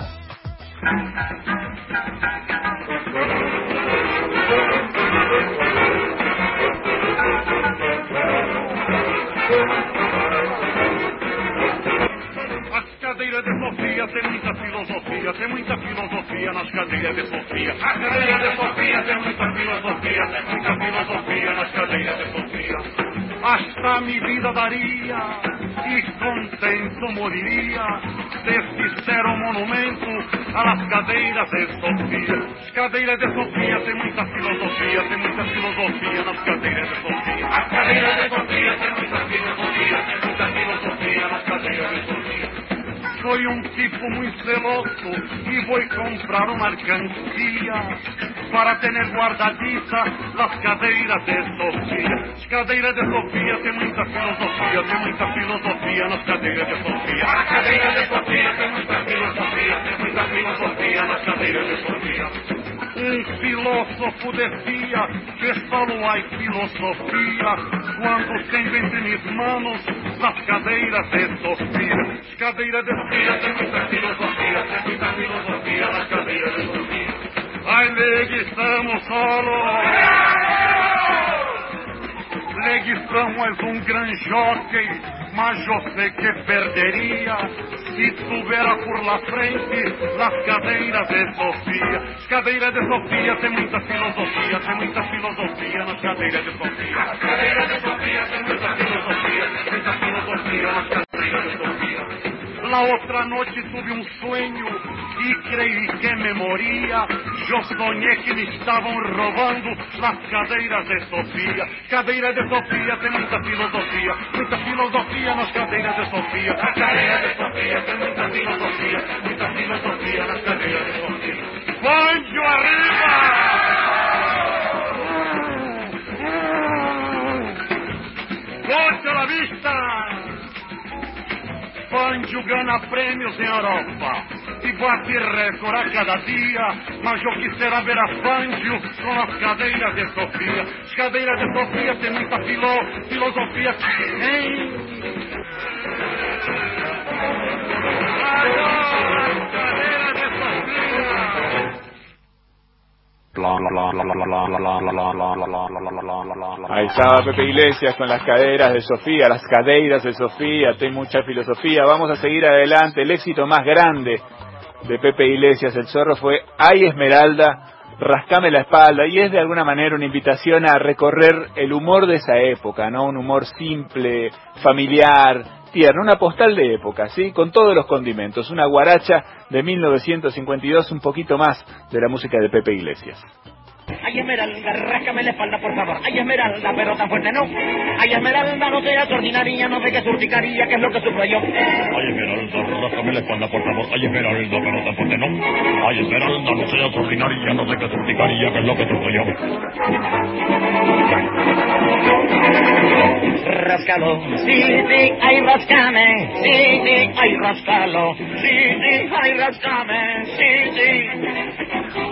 Cadeira de Sofia tem muita filosofia, tem muita filosofia nas cadeiras de Sofia. A cadeira de Sofia tem muita filosofia, tem muita filosofia nas cadeiras de Sofia. Hasta mi vida daria e contento moriria deste zero monumento a las cadeiras de Sofia. As cadeiras de Sofia tem muita filosofia, tem muita filosofia nas cadeiras de Sofia. A cadeira de Sofia tem muita filosofia, tem muita filosofia nas cadeiras de Sofia. Soy un tipo muy celoso y voy a comprar una mercancía para tener guardadita las cadeiras de Sofía. Las cadeiras de Sofía tienen mucha filosofía, tienen mucha filosofía las cadeiras de Sofía. Las cadeiras de Sofía tienen mucha filosofía, tienen mucha filosofía las cadeiras de Sofía. Un filósofo decía que solo hay filosofía cuando tengo entre mis manos las cadeiras de Sofía. Las cadeiras de Sofía tienen mucha filosofía, tienen mucha filosofía las cadeiras de Sofía. Ay, Leguizamo solo. Leguizamo es un gran jockey, mas yo sé que perdería si tuviera por la frente las cadeiras de Sofía. Las cadeiras de Sofía tienen mucha filosofía, tienen mucha filosofía las cadeiras de Sofía. Las cadeiras de Sofía tienen mucha filosofía, tienen mucha filosofía las cadeiras de Sofía. La otra noche tuve un sueño y creí que me moría. Yo soñé que me estaban robando las cadeiras de Sofía. Cadeiras de Sofía tem muita filosofía, muita filosofía nas cadeiras de Sofía. A cadeira de Sofía tem muita filosofía, muita filosofía nas cadeiras de Sofía. Banjo arriba! Forte la vista! Banjo gana prêmios em Europa e bate recorde a cada dia, mas eu quisera ver a Banjo com as cadeiras de Sofia. As cadeiras de Sofia tem muita filo, filosofia, hein? Agora, as cadeiras de Sofia. Ahí estaba Pepe Iglesias con las caderas de Sofía, las cadeiras de Sofía, hay mucha filosofía. Vamos a seguir adelante. El éxito más grande de Pepe Iglesias, el Zorro, fue Ay Esmeralda, rascame la espalda, y es de alguna manera una invitación a recorrer el humor de esa época, ¿no? Un humor simple, familiar, tierno, una postal de época, ¿sí? Con todos los condimentos, una guaracha de mil novecientos cincuenta y dos, un poquito más de la música de Pepe Iglesias. Ay, Esmeralda, ráscame la espalda, por favor. Ay, Esmeralda, pero tan fuerte no. Ay, Esmeralda, no seas ordinaria, no sé qué surticaría, que es lo que sufro yo. Ay, Esmeralda, ráscame la espalda, por favor. Ay, Esmeralda, pero tan fuerte no. Ay, Esmeralda, no seas ordinaria, no sé qué surticaría, que es lo que sufro yo. Ráscalo, sí, sí, ay, ráscame. Sí, sí, ay, ráscalo. Sí, sí, ay, ráscame. Sí, sí.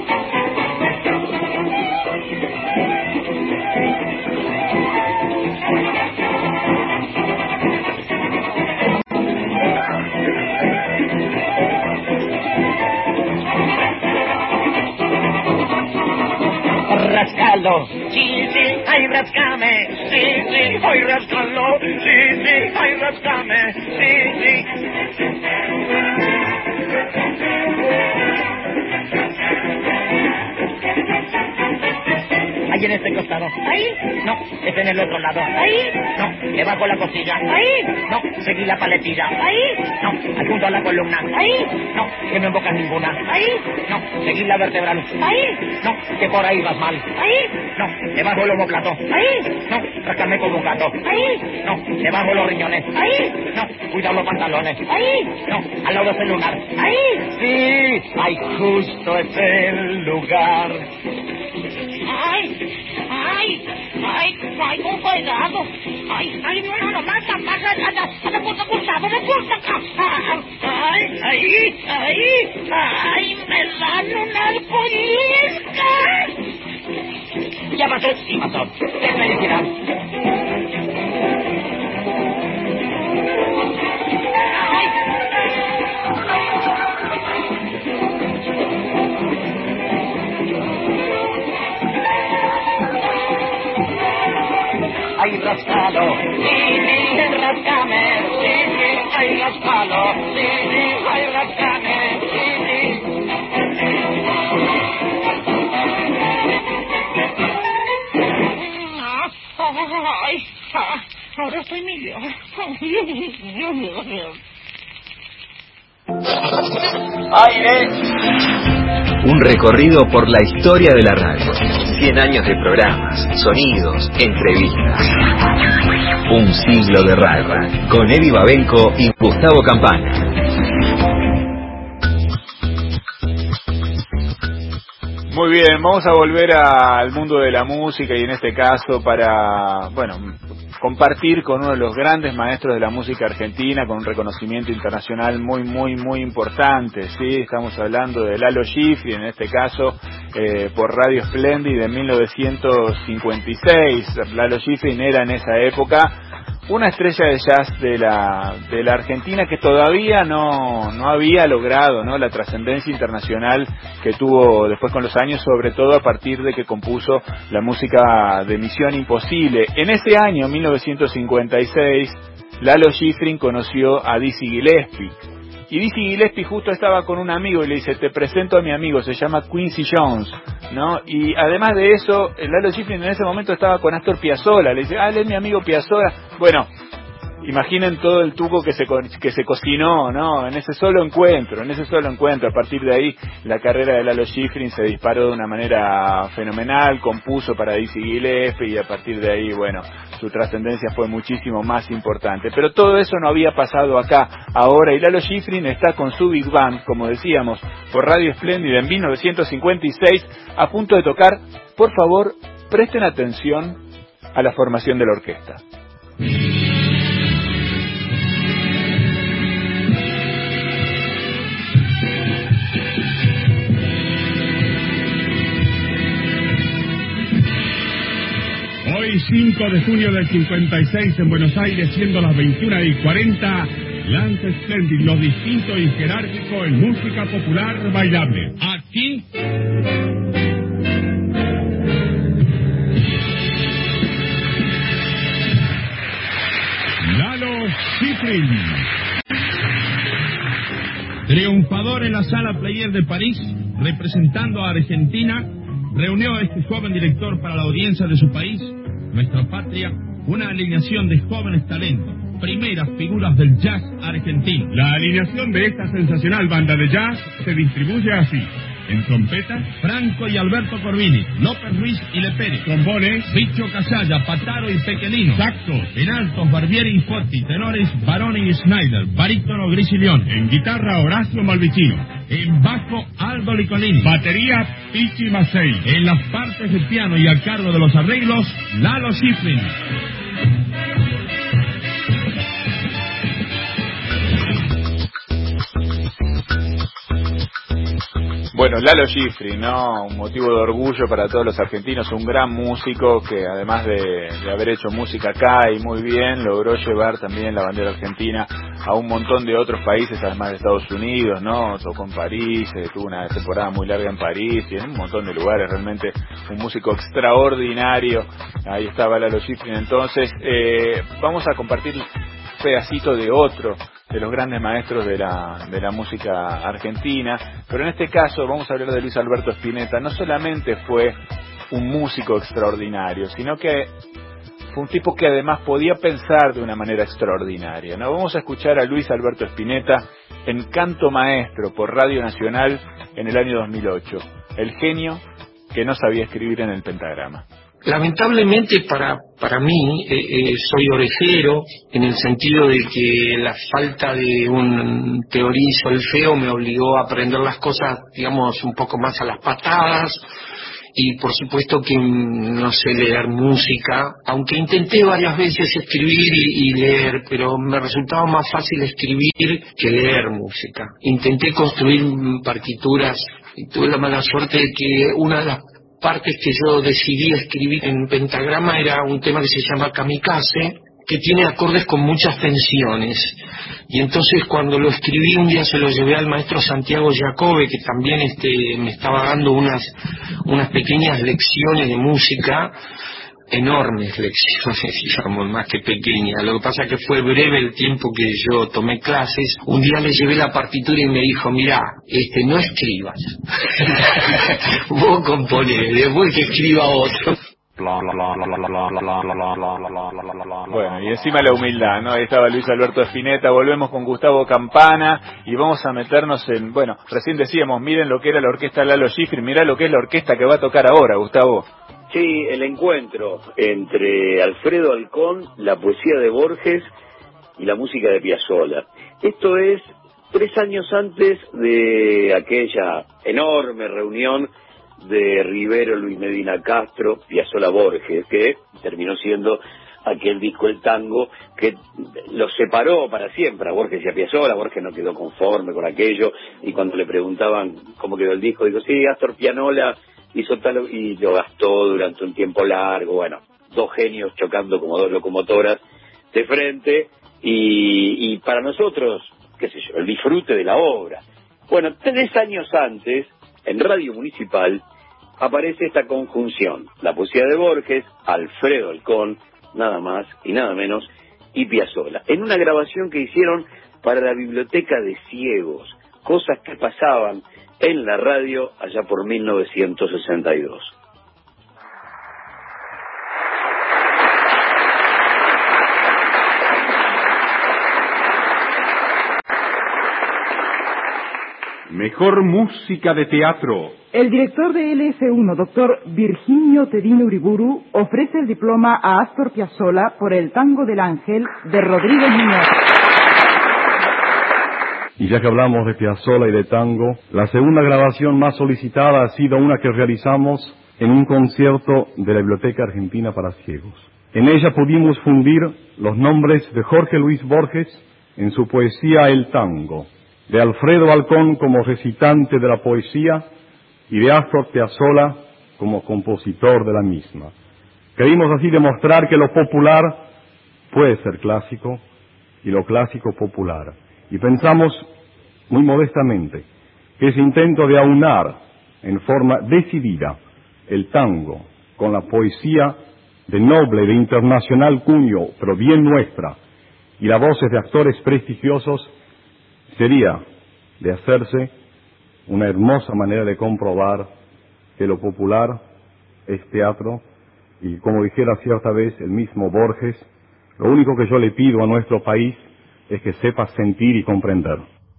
Rascalo, sí, sí, ay, rascame, sí, sí, ay, rascalo, sí, sí, ay, rascame, sí, sí. Ahí en este costado. Ahí. No, es en el otro lado. Ahí. No, debajo la costilla. Ahí. No, seguí la paletilla. Ahí. No, al junto a la columna. Ahí. No, que no embocas ninguna. Ahí. No, seguí la vertebral. Ahí. No, que por ahí vas mal. Ahí. No, debajo el omoplato. Ahí. No, rascarme como un gato. Ahí. No, debajo los riñones. Ahí. No, cuidado los pantalones. Ahí. No, al lado del lunar. Ahí. Sí, ay, justo es el lugar. Ay, ay, ay, ay, con cuidado. Ay, ay, no, no, no, más, más, anda, anda, pulsa, pulsa, me pulsa acá. Ay, ay, ay, ay, me dan unas pellizcas. Ya pasó, sí pasó. ¡Qué felicidad! Ay, rascalo, sí, sí, rascame, sí, sí, ay, rascalo, sí, sí, ay, rascame, sí, sí. Ay, ahora estoy mejor. Aire. Un recorrido por la historia de la radio. Cien años de programas, sonidos, entrevistas. Un siglo de radio. Con Eddie Babenco y Gustavo Campana. Muy bien, vamos a volver a, al mundo de la música y en este caso para, bueno, compartir con uno de los grandes maestros de la música argentina con un reconocimiento internacional muy, muy, muy importante, ¿sí? Estamos hablando de Lalo Schifrin, en este caso, eh, por Radio Splendid de mil novecientos cincuenta y seis. Lalo Schifrin era en esa época una estrella de jazz de la de la Argentina que todavía no no había logrado, ¿no?, la trascendencia internacional que tuvo después con los años, sobre todo a partir de que compuso la música de Misión Imposible. En ese año, mil novecientos cincuenta y seis, Lalo Schifrin conoció a Dizzy Gillespie. Y Dizzy Gillespie justo estaba con un amigo y le dice: te presento a mi amigo, se llama Quincy Jones, ¿no? Y además de eso, Lalo Schifrin en ese momento estaba con Astor Piazzolla, le dice: ah, él es mi amigo Piazzolla. Bueno, imaginen todo el tuco que se co- que se cocinó, ¿no? En ese solo encuentro, en ese solo encuentro. A partir de ahí, la carrera de Lalo Schifrin se disparó de una manera fenomenal, compuso para Dizzy Gillespie y a partir de ahí, bueno, su trascendencia fue muchísimo más importante. Pero todo eso no había pasado acá ahora y Lalo Schifrin está con su Big Band, como decíamos, por Radio Espléndida en mil novecientos cincuenta y seis, a punto de tocar. Por favor, presten atención a la formación de la orquesta. Hoy, cinco de junio del cincuenta y seis, en Buenos Aires, siendo las veintiuna y cuarenta, lanza Splendid lo distinto y jerárquico en música popular bailable. Aquí... Lalo Schifrin. Triunfador en la Sala Player de París, representando a Argentina, reunió a este joven director para la audiencia de su país, nuestra patria, una alineación de jóvenes talentos, primeras figuras del jazz argentino. La alineación de esta sensacional banda de jazz se distribuye así. En trompeta, Franco y Alberto Corbini, López Ruiz y Lepere. Trombones, Bicho Casalla, Pataro y Pequelino. Saxos, en altos, Barbieri y Fotti. Tenores, Baroni y Schneider. Barítono, Grisilión. En guitarra, Horacio Malvicino. En bajo, Aldo Licolini. Batería, Pichi Macei. En las partes de piano y a cargo de los arreglos, Lalo Schifrin. Bueno, Lalo Schifrin, ¿no? Un motivo de orgullo para todos los argentinos, un gran músico que además de, de haber hecho música acá y muy bien, logró llevar también la bandera argentina a un montón de otros países, además de Estados Unidos, ¿no? Tocó en París, eh, tuvo una temporada muy larga en París y en un montón de lugares, realmente un músico extraordinario. Ahí estaba Lalo Schifrin. Entonces, eh, vamos a compartir un pedacito de otro de los grandes maestros de la de la música argentina, pero en este caso vamos a hablar de Luis Alberto Spinetta. No solamente fue un músico extraordinario, sino que fue un tipo que además podía pensar de una manera extraordinaria, ¿no? Vamos a escuchar a Luis Alberto Spinetta en Canto Maestro por Radio Nacional en el año dos mil ocho. El genio que no sabía escribir en el pentagrama. Lamentablemente para para mí eh, eh, soy orejero en el sentido de que la falta de un teoría y solfeo me obligó a aprender las cosas, digamos, un poco más a las patadas, y por supuesto que no sé leer música, aunque intenté varias veces escribir y, y leer, pero me resultaba más fácil escribir que leer música. Intenté construir partituras y tuve la mala suerte de que una de las partes que yo decidí escribir en pentagrama era un tema que se llama Kamikaze, que tiene acordes con muchas tensiones. Y entonces cuando lo escribí un día se lo llevé al maestro Santiago Jacobe, que también este, me estaba dando unas, unas pequeñas lecciones de música, enormes lecciones, digamos, más que pequeñas. Lo que pasa es que fue breve el tiempo que yo tomé clases. Un día le llevé la partitura y me dijo, mirá, este, no escribas. Vos componés, después que escriba otro. Bueno, y encima la humildad, ¿no? Ahí estaba Luis Alberto Spinetta. Volvemos con Gustavo Campana y vamos a meternos en, bueno, recién decíamos, miren lo que era la orquesta Lalo Schifrin, mirá lo que es la orquesta que va a tocar ahora, Gustavo. Sí, el encuentro entre Alfredo Alcón, la poesía de Borges y la música de Piazzolla. Esto es tres años antes de aquella enorme reunión de Rivero, Luis Medina Castro, Piazzolla Borges, que terminó siendo aquel disco El Tango que los separó para siempre a Borges y a Piazzolla. Borges no quedó conforme con aquello y cuando le preguntaban cómo quedó el disco, dijo, sí, Astor Pianola hizo tal, y lo gastó durante un tiempo largo. Bueno, dos genios chocando como dos locomotoras de frente y, y para nosotros, qué sé yo, el disfrute de la obra. Bueno, tres años antes, en Radio Municipal, aparece esta conjunción, la poesía de Borges, Alfredo Alcón, nada más y nada menos, y Piazzolla, en una grabación que hicieron para la Biblioteca de Ciegos, cosas que pasaban en la radio allá por mil novecientos sesenta y dos. Mejor música de teatro. El director de L S uno, doctor Virginio Tedino Uriburu, ofrece el diploma a Astor Piazzolla por el Tango del Ángel de Rodrigo Muñoz. Y ya que hablamos de Piazzolla y de tango, la segunda grabación más solicitada ha sido una que realizamos en un concierto de la Biblioteca Argentina para Ciegos. En ella pudimos fundir los nombres de Jorge Luis Borges en su poesía El Tango, de Alfredo Alcón como recitante de la poesía y de Astor Piazzolla como compositor de la misma. Queríamos así demostrar que lo popular puede ser clásico y lo clásico popular. Y pensamos muy modestamente que ese intento de aunar en forma decidida el tango con la poesía de noble, de internacional cuño, pero bien nuestra, y las voces de actores prestigiosos, sería de hacerse una hermosa manera de comprobar que lo popular es teatro, y como dijera cierta vez el mismo Borges, lo único que yo le pido a nuestro país es que sepa sentir y comprender.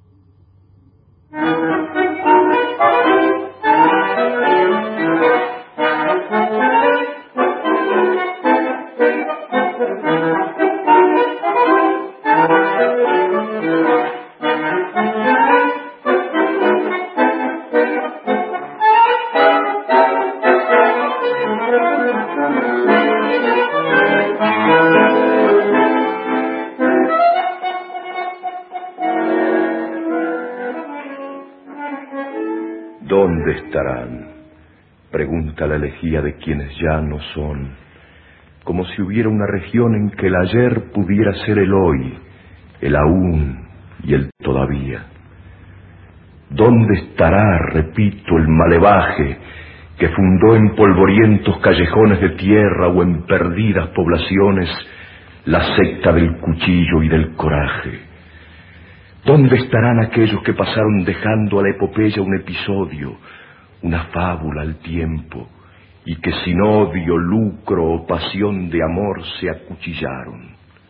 ¿Dónde estarán? Pregunta la elegía de quienes ya no son, como si hubiera una región en que el ayer pudiera ser el hoy, el aún y el todavía. ¿Dónde estará, repito, el malevaje que fundó en polvorientos callejones de tierra o en perdidas poblaciones la secta del cuchillo y del coraje? ¿Dónde estarán aquellos que pasaron dejando a la epopeya un episodio, una fábula al tiempo, y que sin odio, lucro o pasión de amor se acuchillaron?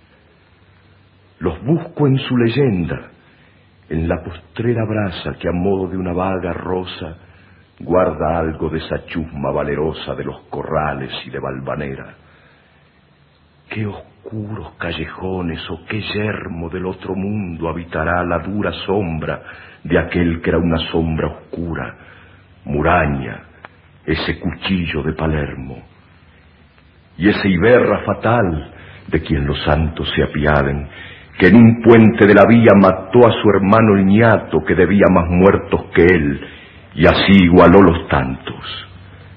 Los busco en su leyenda, en la postrera brasa que a modo de una vaga rosa guarda algo de esa chusma valerosa de los corrales y de Valvanera. ¿Qué oscuros callejones o qué yermo del otro mundo habitará la dura sombra de aquel que era una sombra oscura, Muraña, ese cuchillo de Palermo? Y ese Iberra fatal, de quien los santos se apiaden, que en un puente de la vía mató a su hermano el ñato, que debía más muertos que él, y así igualó los tantos.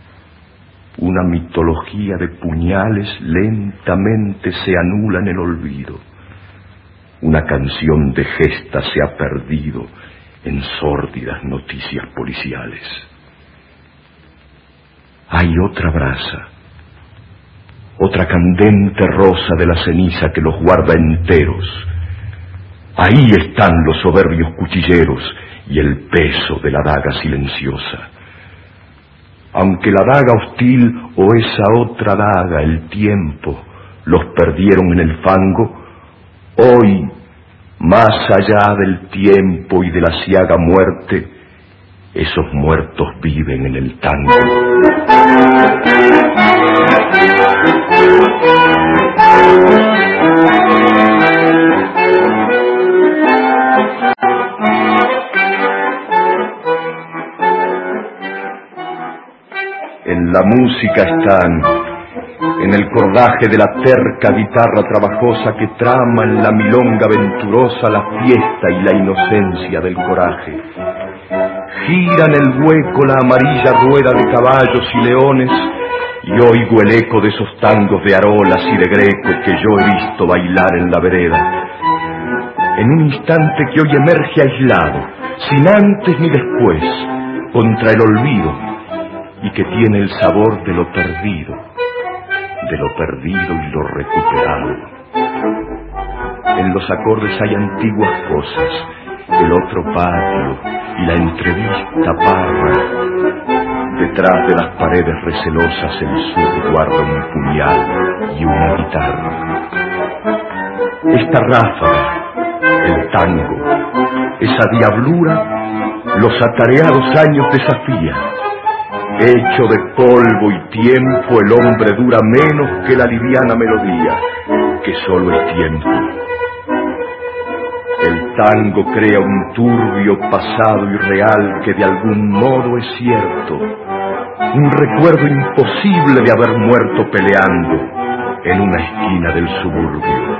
Una mitología de puñales lentamente se anula en el olvido. Una canción de gesta se ha perdido en sórdidas noticias policiales. Hay otra brasa, otra candente rosa de la ceniza que los guarda enteros. Ahí están los soberbios cuchilleros y el peso de la daga silenciosa. Aunque la daga hostil o esa otra daga, el tiempo, los perdieron en el fango, hoy, más allá del tiempo y de la ciaga muerte, esos muertos viven en el tango. En la música están, en el cordaje de la terca guitarra trabajosa que trama en la milonga venturosa la fiesta y la inocencia del coraje. Gira en el hueco la amarilla rueda de caballos y leones, y oigo el eco de esos tangos de arolas y de greco que yo he visto bailar en la vereda. En un instante que hoy emerge aislado, sin antes ni después, contra el olvido, y que tiene el sabor de lo perdido, de lo perdido y lo recuperado. En los acordes hay antiguas cosas, el otro patio y la entrevista parra. Detrás de las paredes recelosas el sur guarda un puñal y una guitarra. Esta ráfaga, el tango, esa diablura, los atareados años desafía. Hecho de polvo y tiempo, el hombre dura menos que la liviana melodía, que solo el tiempo. El tango crea un turbio pasado irreal que de algún modo es cierto, un recuerdo imposible de haber muerto peleando en una esquina del suburbio.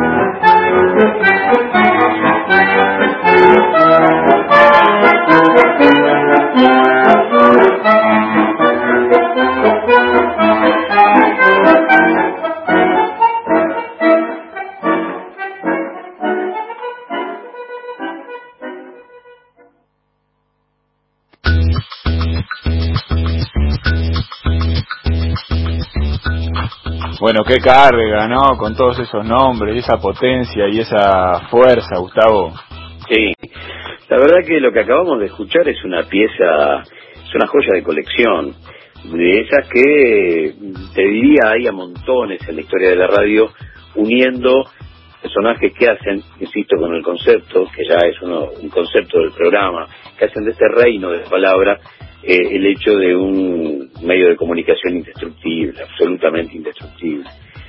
Bueno, qué carga, ¿no? Con todos esos nombres, y esa potencia y esa fuerza, Gustavo. Sí, la verdad que lo que acabamos de escuchar es una pieza, es una joya de colección, de esas que, te diría, hay a montones en la historia de la radio, uniendo personajes que hacen, insisto con el concepto, que ya es uno, un concepto del programa, que hacen de este reino de la palabra, eh, el hecho de un medio de comunicación indestructible, absolutamente indestructible.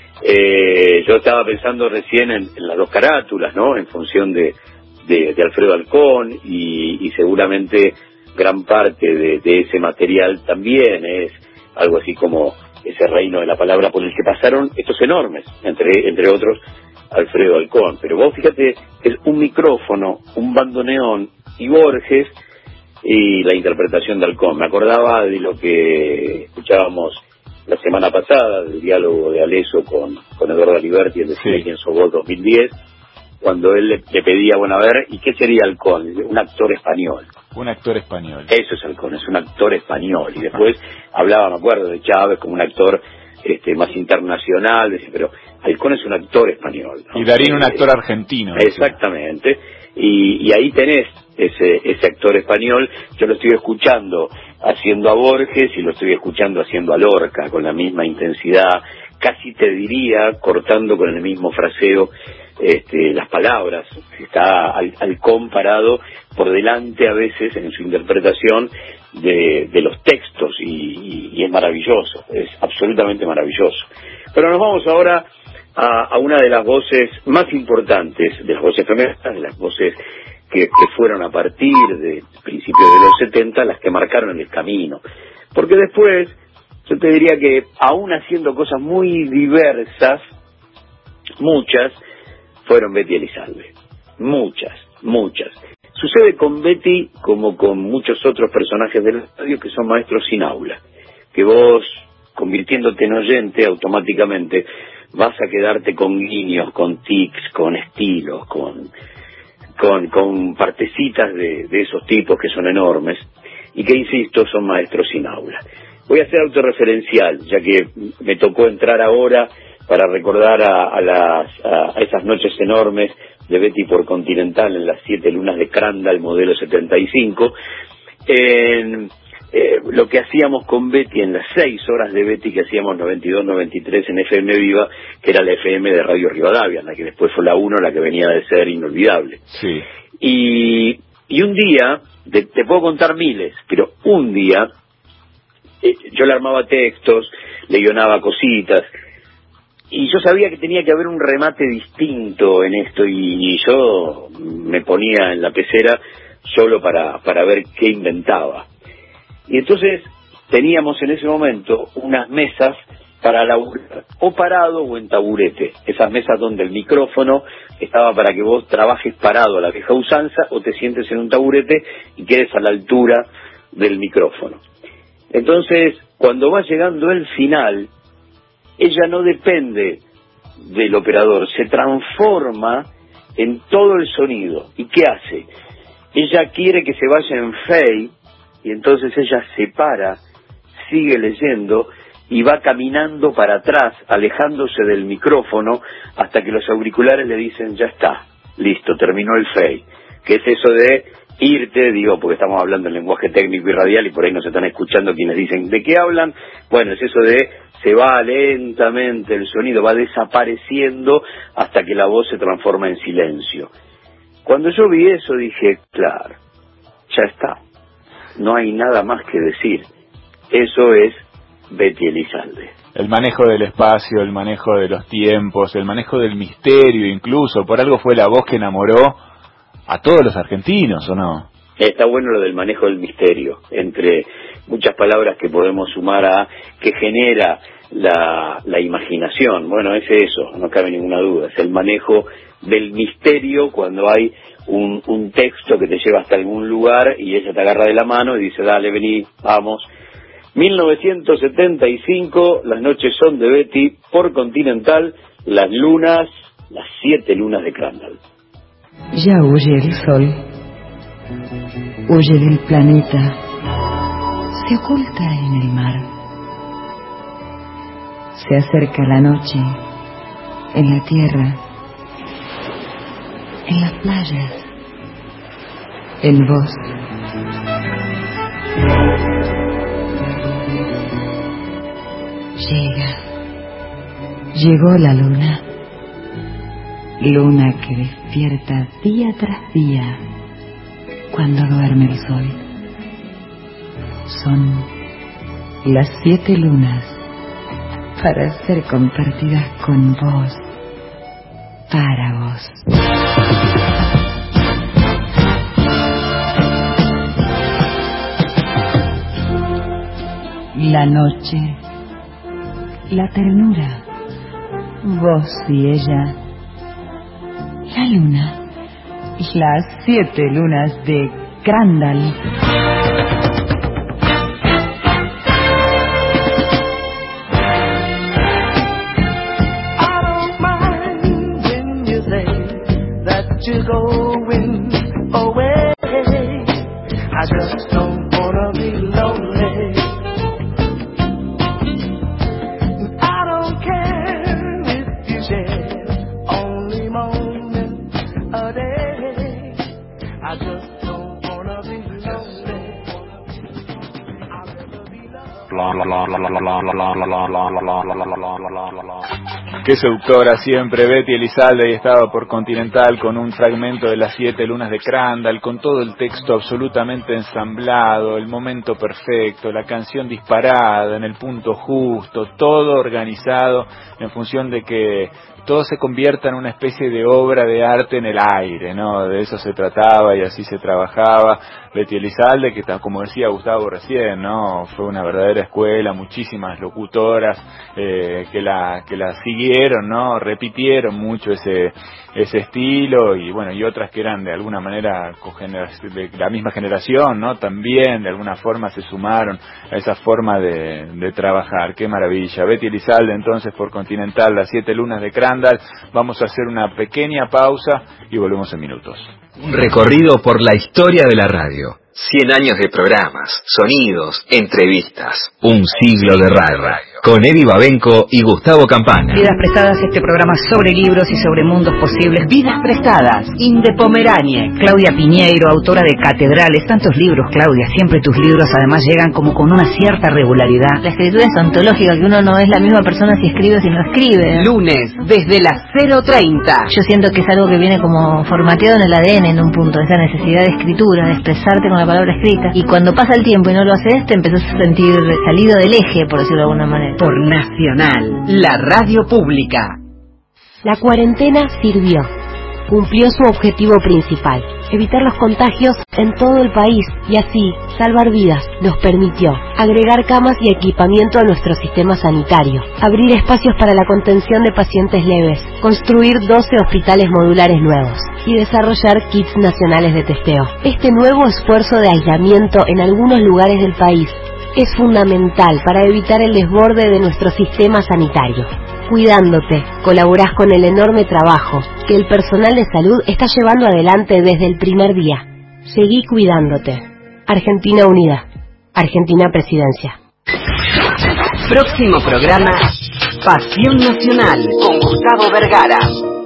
Eh, yo estaba pensando recién en, en las dos carátulas, ¿no? En función de, de, de Alfredo Alcón, y, y seguramente gran parte de, de ese material también es algo así como ese reino de la palabra por el que pasaron estos enormes, entre, entre otros Alfredo Alcón. Pero vos fíjate, es un micrófono, un bandoneón y Borges, y la interpretación de Alcón. Me acordaba de lo que escuchábamos la semana pasada, del diálogo de Aleso con, con Eduardo Aliberti en Decime quién sos vos dos mil diez, cuando él le, le pedía, bueno, a ver, ¿y qué sería Alcón? Un actor español. Un actor español. Eso es Alcón, es un actor español. Y después hablaba, me acuerdo, de Chávez como un actor este, más internacional, decía, pero Alcón es un actor español, ¿no? Y Darín un actor argentino. Exactamente. Y, y ahí tenés ese, ese actor español. Yo lo estoy escuchando haciendo a Borges y lo estoy escuchando haciendo a Lorca con la misma intensidad, casi te diría cortando con el mismo fraseo este, las palabras. Está al, al comparado por delante a veces en su interpretación de, de los textos y, y, y es maravilloso, es absolutamente maravilloso. Pero nos vamos ahora a, a una de las voces más importantes, de las voces femeninas, de las voces que, que fueron a partir de principios de los setenta las que marcaron el camino. Porque después, yo te diría que aún haciendo cosas muy diversas, muchas fueron Betty Elizalde. Muchas, muchas. Sucede con Betty como con muchos otros personajes del radio que son maestros sin aula. Que vos, convirtiéndote en oyente, automáticamente vas a quedarte con guiños, con tics, con estilos, con... con, con partecitas de, de esos tipos que son enormes y que, insisto, son maestros sin aula. Voy a ser autorreferencial, ya que me tocó entrar ahora para recordar a, a, las, a, a esas noches enormes de Betty por Continental en las siete lunas de Crandall, modelo setenta y cinco, en eh, lo que hacíamos con Betty en las seis horas de Betty que hacíamos noventa y dos noventa y tres en F M Viva, que era la F M de Radio Rivadavia, la que después fue la uno, la que venía de ser inolvidable. Sí. Y, y un día, te, te puedo contar miles, pero un día eh, yo le armaba textos, le guionaba cositas, y yo sabía que tenía que haber un remate distinto en esto, y, y yo me ponía en la pecera solo para, para ver qué inventaba. Y entonces teníamos en ese momento unas mesas para laburar, o parado o en taburete, esas mesas donde el micrófono estaba para que vos trabajes parado a la vieja usanza o te sientes en un taburete y quedes a la altura del micrófono. Entonces, cuando va llegando el final, ella no depende del operador, se transforma en todo el sonido. ¿Y qué hace? Ella quiere que se vaya en fade, y entonces ella se para, sigue leyendo y va caminando para atrás, alejándose del micrófono, hasta que los auriculares le dicen, ya está, listo, terminó el fade. Que es eso de irte, digo, porque estamos hablando en lenguaje técnico y radial y por ahí nos están escuchando quienes dicen, ¿de qué hablan? Bueno, es eso de, se va lentamente el sonido, va desapareciendo hasta que la voz se transforma en silencio. Cuando yo vi eso dije, claro, ya está. No hay nada más que decir. Eso es Betty Elizalde. El manejo del espacio, el manejo de los tiempos, el manejo del misterio incluso, por algo fue la voz que enamoró a todos los argentinos, ¿o no? Está bueno lo del manejo del misterio, entre muchas palabras que podemos sumar a que genera la, la imaginación. Bueno, es eso, no cabe ninguna duda, es el manejo del misterio cuando hay un, un texto que te lleva hasta algún lugar y ella te agarra de la mano y dice, dale, vení, vamos. mil novecientos setenta y cinco, Las noches son de Betty, por Continental, las lunas, las siete lunas de Crandall. Ya huye el sol, huye del planeta, se oculta en el mar. Se acerca la noche, en la tierra, en las playas, en vos. Llega, llegó la luna, luna que despierta día tras día cuando duerme el sol. Son las siete lunas para ser compartidas con vos, para vos. La noche, la ternura, vos y ella, la luna, las siete lunas de Crandall. You're going away. I just don't wanna be lonely. I don't care if you share only moment a day. I just don't wanna be lonely. I'll never be Qué seductora siempre Betty Elizalde, y estaba por Continental con un fragmento de las siete lunas de Crandall, con todo el texto absolutamente ensamblado, el momento perfecto, la canción disparada en el punto justo, todo organizado en función de que todo se convierta en una especie de obra de arte en el aire, ¿no? De eso se trataba y así se trabajaba. Betty Elizalde, que como decía Gustavo recién, ¿no? Fue una verdadera escuela, muchísimas locutoras eh, que la que la siguieron, ¿no? Repitieron mucho ese ese estilo y bueno, y otras que eran de alguna manera de la misma generación, ¿no? También de alguna forma se sumaron a esa forma de, de trabajar. Qué maravilla. Betty Elizalde entonces por Continental, las siete lunas de Crandall. Vamos a hacer una pequeña pausa y volvemos en minutos. Un recorrido por la historia de la radio. Cien años de programas, sonidos, entrevistas. Un siglo de radio. Con Eddie Babenco y Gustavo Campana. Vidas prestadas, este programa sobre libros y sobre mundos posibles. Vidas prestadas. Inde Pomeranie. Claudia Piñeiro, autora de Catedrales. Tantos libros, Claudia. Siempre tus libros además llegan como con una cierta regularidad. La escritura es ontológica, que uno no es la misma persona si escribe o si no escribe. Lunes, desde las cero treinta. Yo siento que es algo que viene como formateado en el A D N en un punto. Esa necesidad de escritura, de expresarte con la palabra escrita. Y cuando pasa el tiempo y no lo haces, te empezás a sentir salido del eje, por decirlo de alguna manera. Por Nacional, la radio pública. La cuarentena sirvió. Cumplió su objetivo principal, evitar los contagios en todo el país y así salvar vidas. Nos permitió agregar camas y equipamiento a nuestro sistema sanitario, abrir espacios para la contención de pacientes leves, construir doce hospitales modulares nuevos y desarrollar kits nacionales de testeo. Este nuevo esfuerzo de aislamiento en algunos lugares del país es fundamental para evitar el desborde de nuestro sistema sanitario. Cuidándote, colaborás con el enorme trabajo que el personal de salud está llevando adelante desde el primer día. Seguí cuidándote. Argentina Unida. Argentina Presidencia. Próximo programa, Pasión Nacional, con Gustavo Vergara.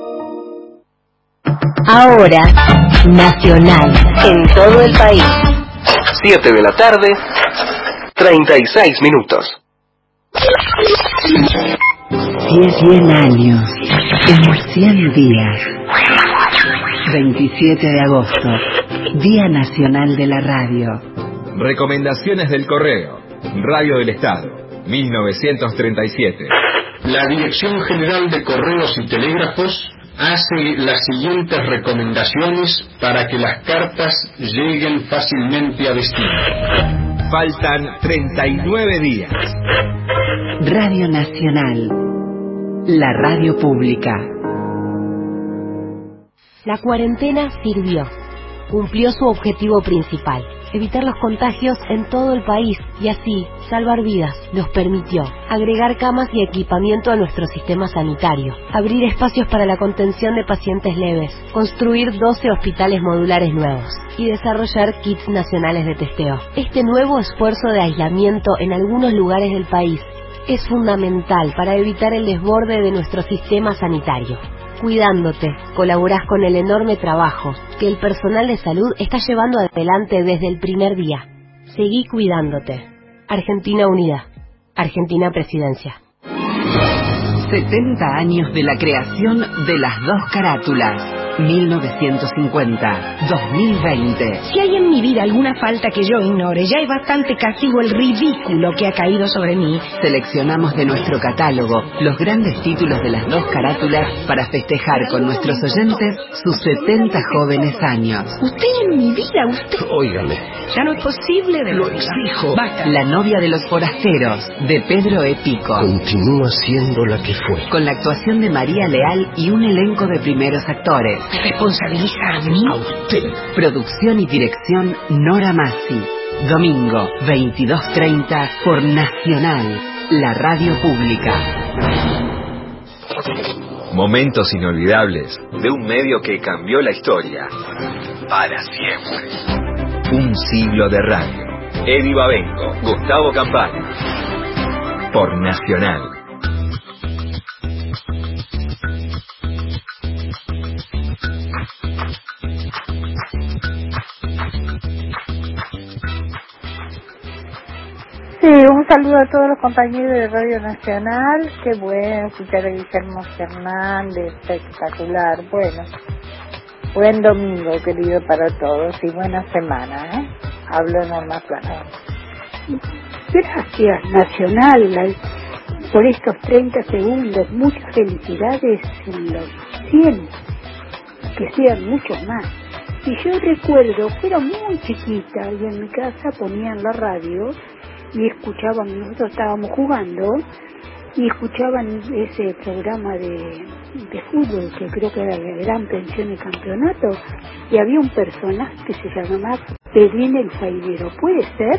Ahora, Nacional, en todo el país. siete de la tarde, treinta y seis minutos. Cien años, en cien días. veintisiete de agosto Día Nacional de la Radio. Recomendaciones del Correo. Radio del Estado, mil novecientos treinta y siete. La Dirección General de Correos y Telégrafos hace las siguientes recomendaciones para que las cartas lleguen fácilmente a destino. Faltan treinta y nueve días. Radio Nacional, la radio pública. La cuarentena sirvió. Cumplió su objetivo principal, evitar los contagios en todo el país y así salvar vidas. Nos permitió agregar camas y equipamiento a nuestro sistema sanitario, abrir espacios para la contención de pacientes leves, construir doce hospitales modulares nuevos y desarrollar kits nacionales de testeo. Este nuevo esfuerzo de aislamiento en algunos lugares del país es fundamental para evitar el desborde de nuestro sistema sanitario. Cuidándote, colaborás con el enorme trabajo que el personal de salud está llevando adelante desde el primer día. Seguí cuidándote. Argentina Unida. Argentina Presidencia. setenta años de la creación de las dos carátulas. mil novecientos cincuenta a dos mil veinte. Si hay en mi vida alguna falta que yo ignore, ya es bastante castigo el ridículo que ha caído sobre mí. Seleccionamos de nuestro catálogo los grandes títulos de las dos carátulas para festejar con nuestros oyentes sus setenta jóvenes años. Usted en mi vida, usted... Óigame. Ya no es posible de Lo exijo. Basta. La novia de los forasteros, de Pedro Epico. Continúa siendo la que fue. Con la actuación de María Leal y un elenco de primeros actores. ¿Me responsabiliza a mí? A usted. Producción y dirección Nora Massi. Domingo, veintidós treinta por Nacional, la radio pública. Momentos inolvidables de un medio que cambió la historia para siempre. Un siglo de radio. Eddie Babenco, Gustavo Campana. Por Nacional. Sí, un saludo a todos los compañeros de Radio Nacional. Qué bueno escuchar a Guillermo Fernández, espectacular. Bueno, buen domingo, querido, para todos y buena semana, ¿eh? Hablo Norma Plata. Gracias, Nacional, por estos treinta segundos. Muchas felicidades en los cien, que sean muchos más. Y yo recuerdo que era muy chiquita y en mi casa ponían la radio y escuchaban, nosotros estábamos jugando y escuchaban ese programa de, de fútbol que creo que era la Gran Pensión y Campeonato, y había un personaje que se llamaba Pelín el Zaidero. ¿Puede ser?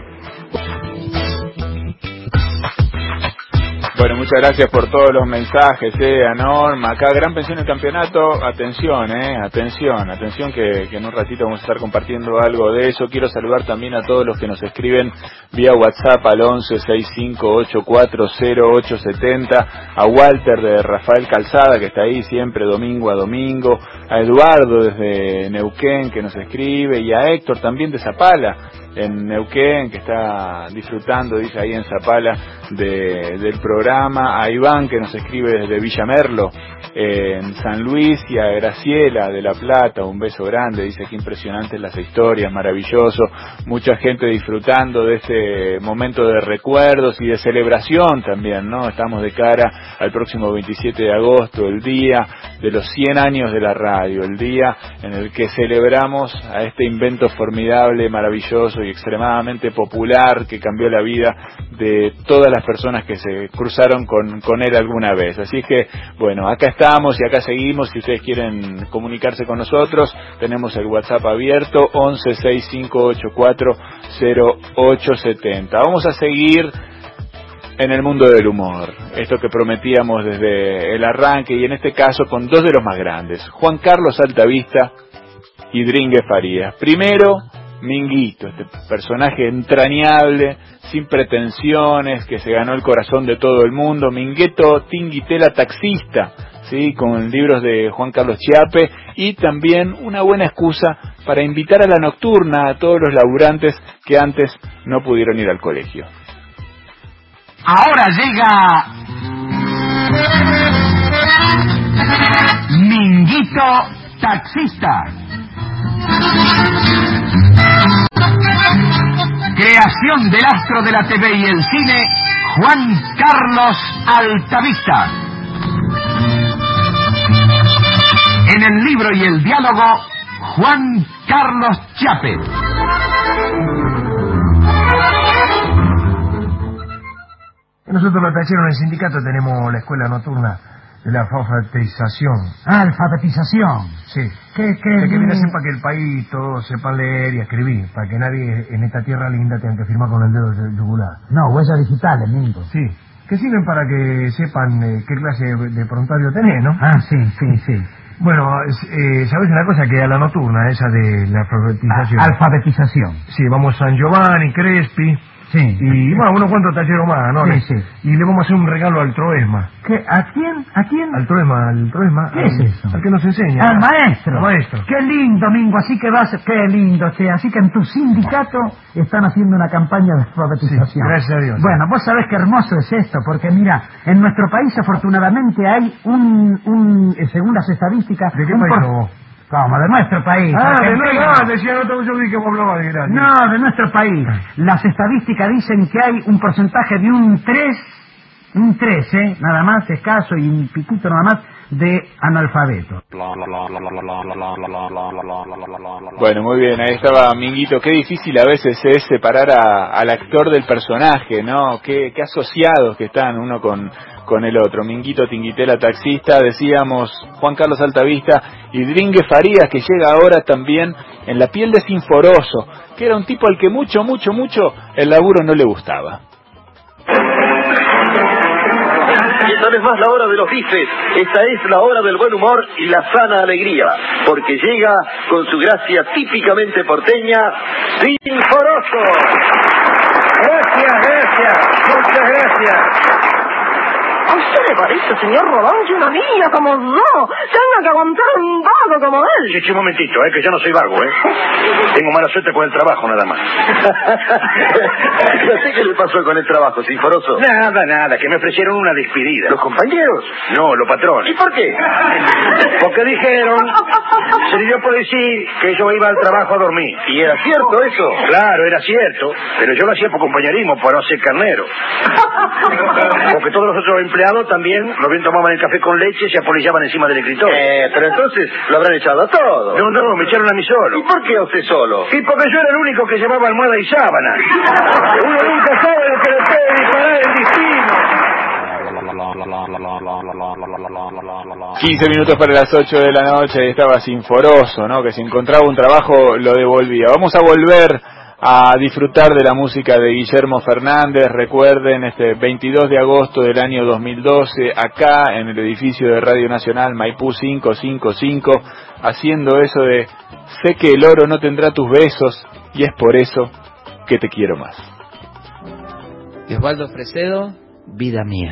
Bueno, muchas gracias por todos los mensajes, eh, a Norma. Acá, Gran Pensión del Campeonato. Atención, eh, atención, atención que, que en un ratito vamos a estar compartiendo algo de eso. Quiero saludar también a todos los que nos escriben vía WhatsApp al once sesenta y cinco ochenta y cuatro cero ocho setenta, a Walter de Rafael Calzada, que está ahí siempre domingo a domingo, a Eduardo desde Neuquén, que nos escribe, y a Héctor también de Zapala, en Neuquén, que está disfrutando, dice ahí en Zapala, de, del programa, a Iván, que nos escribe desde Villa Merlo, eh, en San Luis, y a Graciela de La Plata, un beso grande, dice que impresionantes las historias, maravilloso, mucha gente disfrutando de este momento de recuerdos y de celebración también, ¿no? Estamos de cara al próximo veintisiete de agosto, el día de los cien años de la radio, el día en el que celebramos a este invento formidable, maravilloso y extremadamente popular que cambió la vida de todas las personas que se cruzaron con, con él alguna vez. Así que, bueno, acá estamos y acá seguimos. Si ustedes quieren comunicarse con nosotros, tenemos el WhatsApp abierto, once sesenta y cinco ochenta y cuatro cero ocho setenta. Vamos a seguir en el mundo del humor, esto que prometíamos desde el arranque, y en este caso con dos de los más grandes, Juan Carlos Altavista y Dringue Farías. Primero, Minguito, este personaje entrañable, sin pretensiones, que se ganó el corazón de todo el mundo. Mingueto Tinguitela taxista, sí, con libros de Juan Carlos Chiappe, y también una buena excusa para invitar a la nocturna a todos los laburantes que antes no pudieron ir al colegio. Ahora llega Minguito taxista. Creación del astro de la T V y el cine, Juan Carlos Altavista. En el libro y el diálogo, Juan Carlos Chape. Nosotros los tacheros en el sindicato tenemos la escuela nocturna de la alfabetización. Ah, alfabetización. Sí. ¿Qué, qué? De que viene a ser para que el país todos sepan leer y escribir, para que nadie en esta tierra linda tenga que firmar con el dedo del yugular. No, huellas digitales, Mingo. Sí, que sirven para que sepan eh, qué clase de, de prontuario tenés, ¿no? Ah, sí, sí, sí. Bueno, eh, ¿sabes una cosa? Que a la nocturna, esa de la alfabetización... Ah, alfabetización. Sí, vamos San Giovanni, Crespi... Sí. Y bueno, unos cuantos talleros más, ¿no? Sí, sí. Y le vamos a hacer un regalo al Troesma. ¿Qué? ¿A quién? ¿A quién? Al Troesma, al Troesma. ¿Qué al, es eso? Al que nos enseña. Al maestro. Al maestro. Qué lindo, Mingo, así que vas... Qué lindo, che. Así que en tu sindicato están haciendo una campaña de alfabetización. Sí, gracias a Dios. Bueno, vos sabés qué hermoso es esto, porque mira, en nuestro país afortunadamente hay un... un según las estadísticas... ¿De qué un país por... vos? ¿Cómo? De nuestro país. Ah, de nuestro país. ah, decía, no, yo vi que vos hablabas de gratis. No, de nuestro país. Las estadísticas dicen que hay un porcentaje de un tres, un tres, ¿eh? Nada más, escaso y un piquito nada más, de analfabetos. Bueno, muy bien, ahí estaba Minguito. Qué difícil a veces es separar a, al actor del personaje, ¿no? Qué, qué asociados que están uno con, con el otro. Minguito Tinguitela, taxista, decíamos Juan Carlos Altavista y Dringue Farías, que llega ahora también en La piel de Sinforoso, que era un tipo al que mucho, mucho, mucho el laburo no le gustaba. Y esta no es más la hora de los bifes, esta es la hora del buen humor y la sana alegría, porque llega con su gracia típicamente porteña, Sinforoso. Gracias, gracias, muchas gracias. ¿A usted le parece, señor Rodón, que una niña como yo tenga que aguantar un vago como él? Sí, sí, un momentito, eh, que yo no soy vago, ¿eh? Tengo mala suerte con el trabajo, nada más. No sé qué le pasó con el trabajo, Sinforoso. Nada, nada, que me ofrecieron una despedida. ¿Los compañeros? No, los patrones. ¿Y por qué? Porque dijeron, se le dio por decir que yo iba al trabajo a dormir. ¿Y era cierto eso? Claro, era cierto, pero yo lo hacía por compañerismo, por no ser carnero. Porque todos los otros empleados también, lo bien tomaban el café con leche y se apolillaban encima del escritorio. Eh, pero entonces lo habrán echado a todos. No, no, me echaron a mí solo. ¿Y por qué a usted solo? Y porque yo era el único que llevaba almohada y sábana. Uno nunca sabe lo que le puede disparar el destino. quince minutos para las ocho de la noche, estaba Sinforoso, ¿no? Que si encontraba un trabajo lo devolvía. Vamos a volver a disfrutar de la música de Guillermo Fernández. Recuerden, este veintidós de agosto del año dos mil doce, acá en el edificio de Radio Nacional, Maipú quinientos cincuenta y cinco, haciendo eso de sé que el oro no tendrá tus besos y es por eso que te quiero más. Y Osvaldo Fresedo, Vida Mía.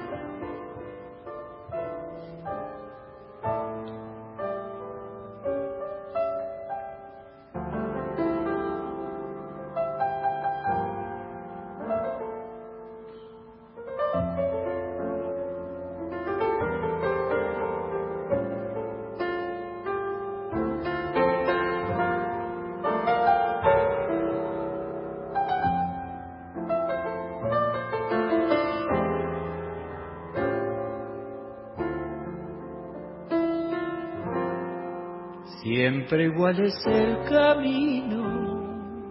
Siempre igual es el camino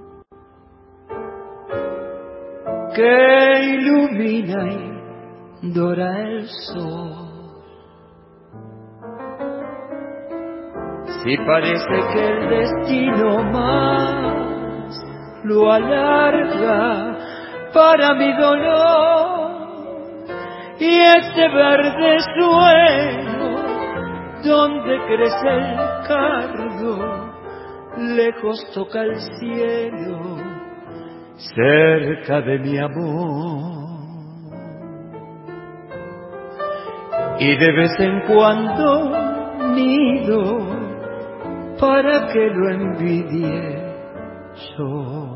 que ilumina y dora el sol. Si parece que el destino más lo alarga para mi dolor, y ese verde suelo donde crece el cardo, lejos toca el cielo, cerca de mi amor. Y de vez en cuando nido para que lo envidie yo.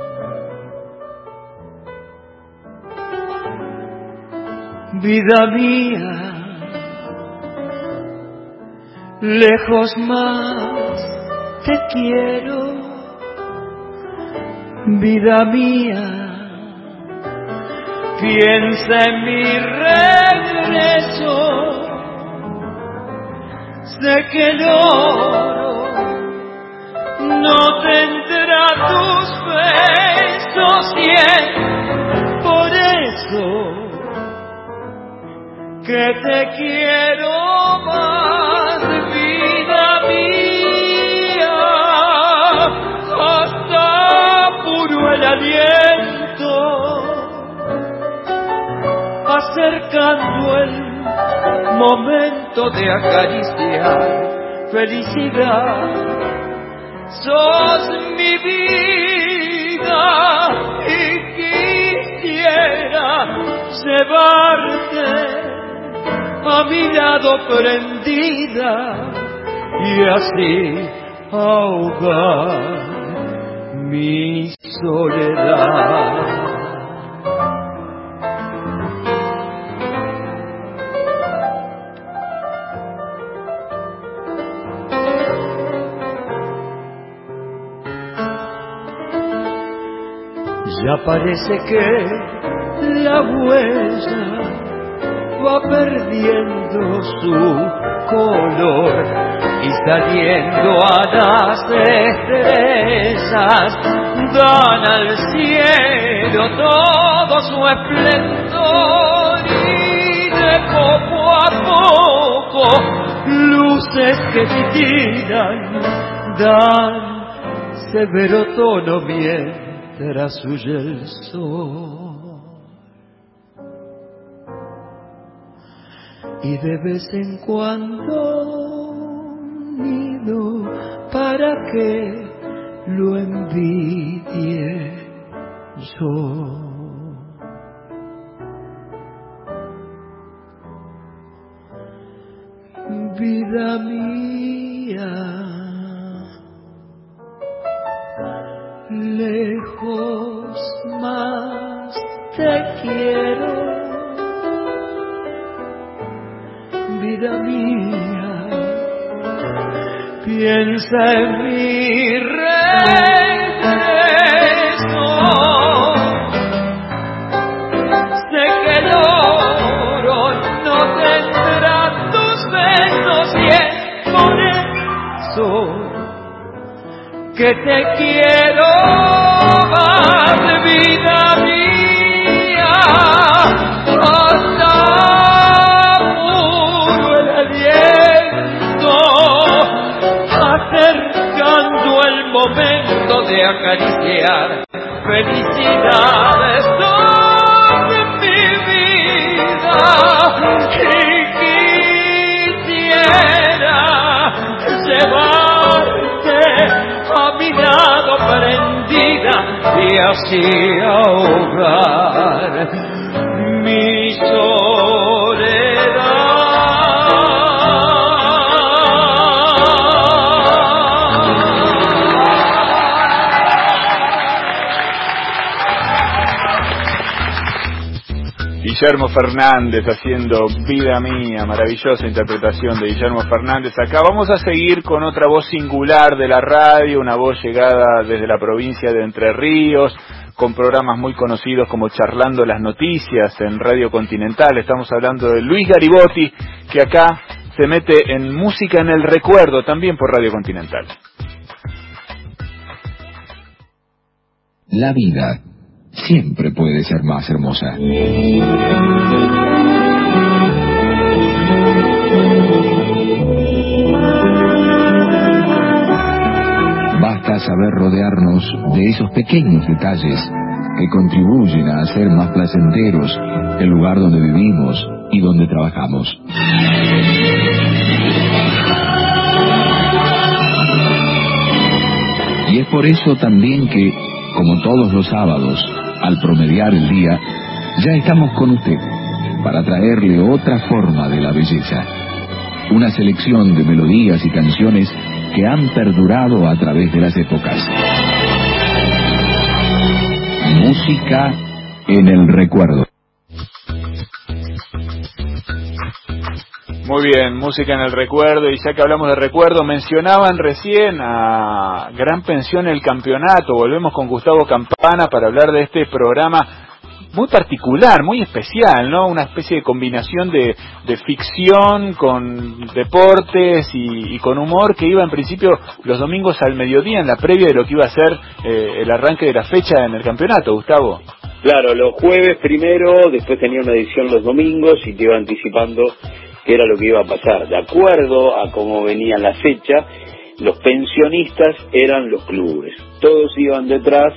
Vida mía, lejos más te quiero, vida mía, piensa en mi regreso. Sé que el oro no tendrá tus besos y es por eso que te quiero más, vida mía, hasta puro el aliento, acercando el momento de acariciar felicidad. Sos mi vida y quisiera llevarte a mi lado prendida y así ahogar mi soledad. Ya parece que la huella va perdiendo su color y saliendo a las estrellas dan al cielo todo su esplendor y de poco a poco luces que titilan dan severo tono mientras huye el sol. Y de vez en cuando nido para que lo envidie yo. Vida mía, lejos más te quiero, vida mía, piensa en mi regreso. Sé que el oro no tendrá tus besos y es por eso que te quiero más, vida mía, hasta puro el aliento, acercando el momento de acariciar felicidades. Sos mi vida y quisiera llevarte a mi lado prendida y así ahogar mi soledad. Guillermo Fernández haciendo Vida Mía, maravillosa interpretación de Guillermo Fernández. Acá vamos a seguir con otra voz singular de la radio, una voz llegada desde la provincia de Entre Ríos, con programas muy conocidos como Charlando las Noticias en Radio Continental. Estamos hablando de Luis Garibotti, que acá se mete en Música en el Recuerdo, también por Radio Continental. La vida siempre puede ser más hermosa. Basta saber rodearnos de esos pequeños detalles que contribuyen a hacer más placenteros el lugar donde vivimos y donde trabajamos. Y es por eso también que, como todos los sábados, al promediar el día, ya estamos con usted para traerle otra forma de la belleza. Una selección de melodías y canciones que han perdurado a través de las épocas. Música en el Recuerdo. Muy bien, música en el recuerdo, y ya que hablamos de recuerdo, mencionaban recién a Gran Pensión El Campeonato. Volvemos con Gustavo Campana para hablar de este programa muy particular, muy especial, ¿no? Una especie de combinación de, de ficción con deportes y, y con humor, que iba en principio los domingos al mediodía, en la previa de lo que iba a ser eh, el arranque de la fecha en el campeonato, Gustavo. Claro, los jueves primero, después tenía una edición los domingos y te iba anticipando qué era lo que iba a pasar. De acuerdo a cómo venía la fecha, los pensionistas eran los clubes. Todos iban detrás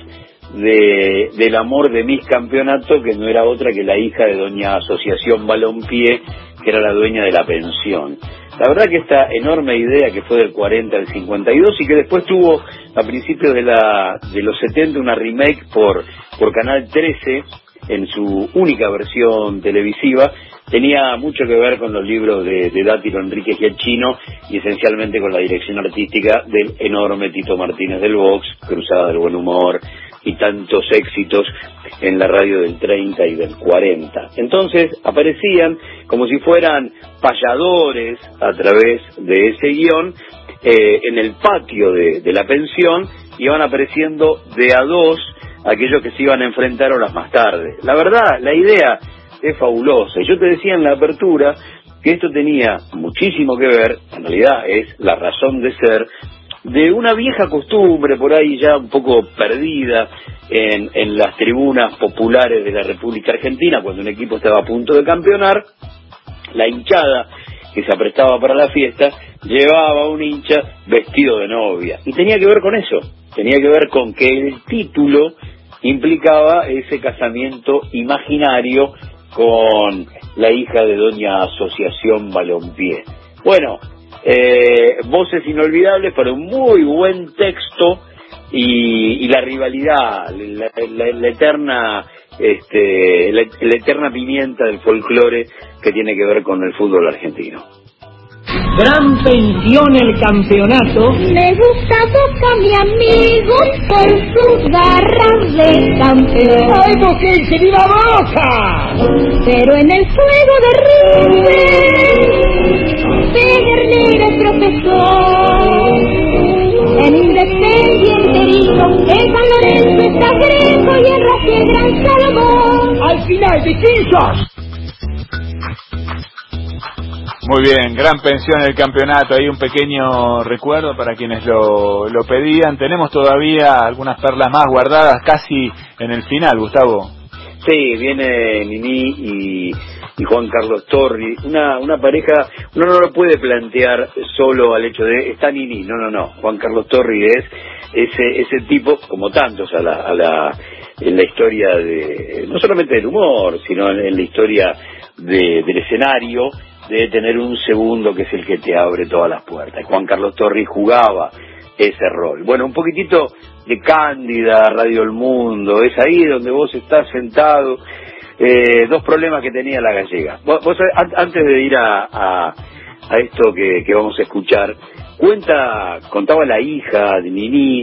de del amor de Miss Campeonato, que no era otra que la hija de doña Asociación Balompié, que era la dueña de la pensión. La verdad que esta enorme idea, que fue del cuarenta al cincuenta y dos y que después tuvo a principios de la de los setenta una remake por por Canal trece en su única versión televisiva, tenía mucho que ver con los libros de, de Dátilo Enríquez Giachino y esencialmente con la dirección artística del enorme Tito Martínez del Box, Cruzada del Buen Humor y tantos éxitos en la radio del treinta y del cuarenta. Entonces aparecían como si fueran payadores a través de ese guión eh, en el patio de, de la pensión, iban apareciendo de a dos aquellos que se iban a enfrentar horas más tarde. La verdad, la idea es fabulosa. Y yo te decía en la apertura que esto tenía muchísimo que ver, en realidad es la razón de ser, de una vieja costumbre por ahí ya un poco perdida en, en las tribunas populares de la República Argentina, cuando un equipo estaba a punto de campeonar. La hinchada que se aprestaba para la fiesta llevaba a un hincha vestido de novia. Y tenía que ver con eso, tenía que ver con que el título implicaba ese casamiento imaginario con la hija de doña Asociación Balompié. Bueno, eh, voces inolvidables para un muy buen texto y, y la rivalidad, la, la, la eterna este, la, la eterna pimienta del folclore que tiene que ver con el fútbol argentino. Gran Pensión El Campeonato. Me gusta Boca, mi amigo, por sus garras de campeón. ¡Ay, Boquense, viva Boca! Pero en el fuego de River, Pedernera profesor. En Independiente Rico, en San Lorenzo está Greco y en Racing el Gran Salomón. Al final, distintos. Muy bien, Gran Pensión El Campeonato, ahí un pequeño recuerdo para quienes lo, lo pedían. Tenemos todavía algunas perlas más guardadas casi en el final, Gustavo. Sí, viene Nini y, y Juan Carlos Torri, una una pareja, uno no lo puede plantear solo al hecho de, está Nini, no, no, no, Juan Carlos Torri es ese ese tipo, como tantos a la, a la en la historia de, no solamente del humor, sino en, en la historia de, del escenario, de tener un segundo que es el que te abre todas las puertas. Juan Carlos Torri jugaba ese rol. Bueno, un poquitito de Cándida, Radio El Mundo, es ahí donde vos estás sentado. Eh, dos problemas que tenía la gallega. Vos, vos an- antes de ir a, a, a esto que, que vamos a escuchar, cuenta, contaba la hija de Nini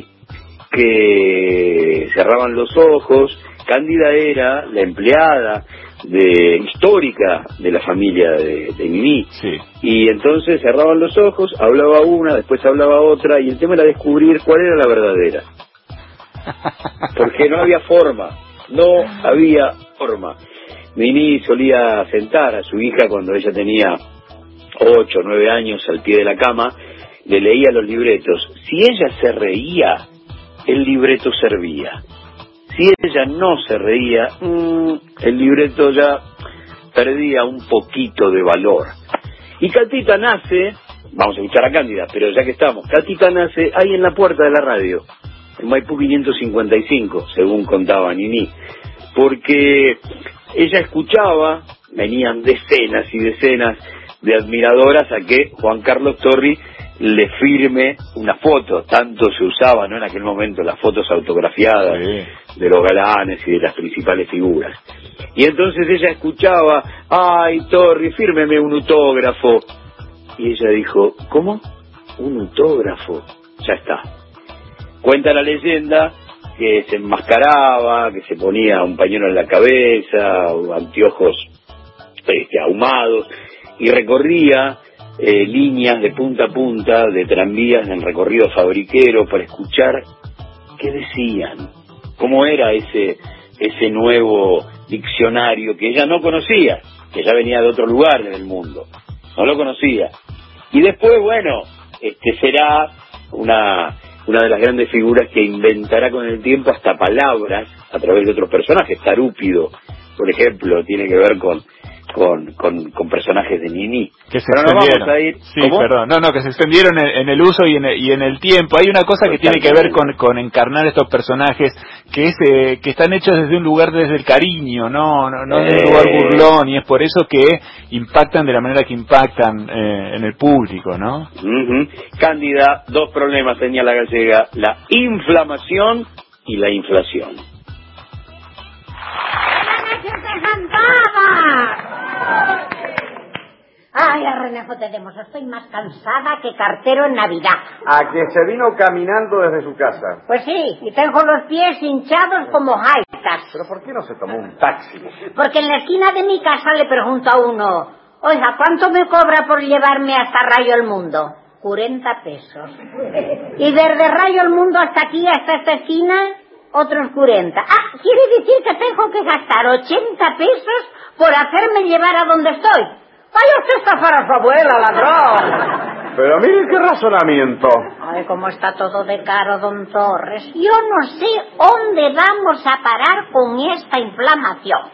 que cerraban los ojos. Cándida era la empleada de histórica de la familia de, de Nini, sí. Y entonces cerraban los ojos, hablaba una, después hablaba otra, y el tema era descubrir cuál era la verdadera, porque no había forma, no había forma. Nini solía sentar a su hija cuando ella tenía ocho, nueve años al pie de la cama, le leía los libretos. Si ella se reía, el libreto servía. Si ella no se reía, mmm, el libreto ya perdía un poquito de valor. Y Catita nace, vamos a escuchar a Cándida, pero ya que estamos, Catita nace ahí en la puerta de la radio, en Maipú quinientos cincuenta y cinco, según contaba Nini, porque ella escuchaba, venían decenas y decenas de admiradoras a que Juan Carlos Torri le firme una foto. Tanto se usaba, ¿no?, en aquel momento las fotos autografiadas, sí, de los galanes y de las principales figuras. Y entonces ella escuchaba, ay, Torri, fírmeme un autógrafo. Y ella dijo, ¿cómo? ¿Un autógrafo? Ya está. Cuenta la leyenda que se enmascaraba, que se ponía un pañuelo en la cabeza, anteojos este, ahumados, y recorría eh, líneas de punta a punta de tranvías en recorrido fabriquero para escuchar qué decían, cómo era ese ese nuevo diccionario que ella no conocía, que ya venía de otro lugar del mundo, no lo conocía. Y después, bueno, este será una una de las grandes figuras que inventará con el tiempo hasta palabras a través de otros personajes. Tarúpido, por ejemplo, tiene que ver con con con, con personajes de Nini. Que se Pero no extendieron. vamos a ir, sí, ¿cómo? perdón. No, no, que se extendieron en, en el uso y en el, y en el tiempo. Hay una cosa que tiene que ver con, con encarnar estos personajes que es eh, que están hechos desde un lugar, desde el cariño, no no, no desde un lugar burlón, y es por eso que impactan de la manera que impactan eh, en el público, ¿no? Uh-huh. Cándida, dos problemas tenía la gallega: la inflamación y la inflación. Ay, a Renejo tenemos, estoy más cansada que cartero en Navidad. A que se vino caminando desde su casa. Pues sí, y tengo los pies hinchados como jaitas. ¿Pero por qué no se tomó un taxi? Porque en la esquina de mi casa le pregunto a uno: oiga, ¿cuánto me cobra por llevarme hasta Rayo el Mundo? cuarenta pesos. Y desde Rayo el Mundo hasta aquí, hasta esta esquina, otros cuarenta. Ah, quiere decir que tengo que gastar ochenta pesos por hacerme llevar a donde estoy. Vaya usted a estafar a su abuela, ladrón. Pero mire qué razonamiento. Ay, cómo está todo de caro, don Torres. Yo no sé dónde vamos a parar con esta inflamación.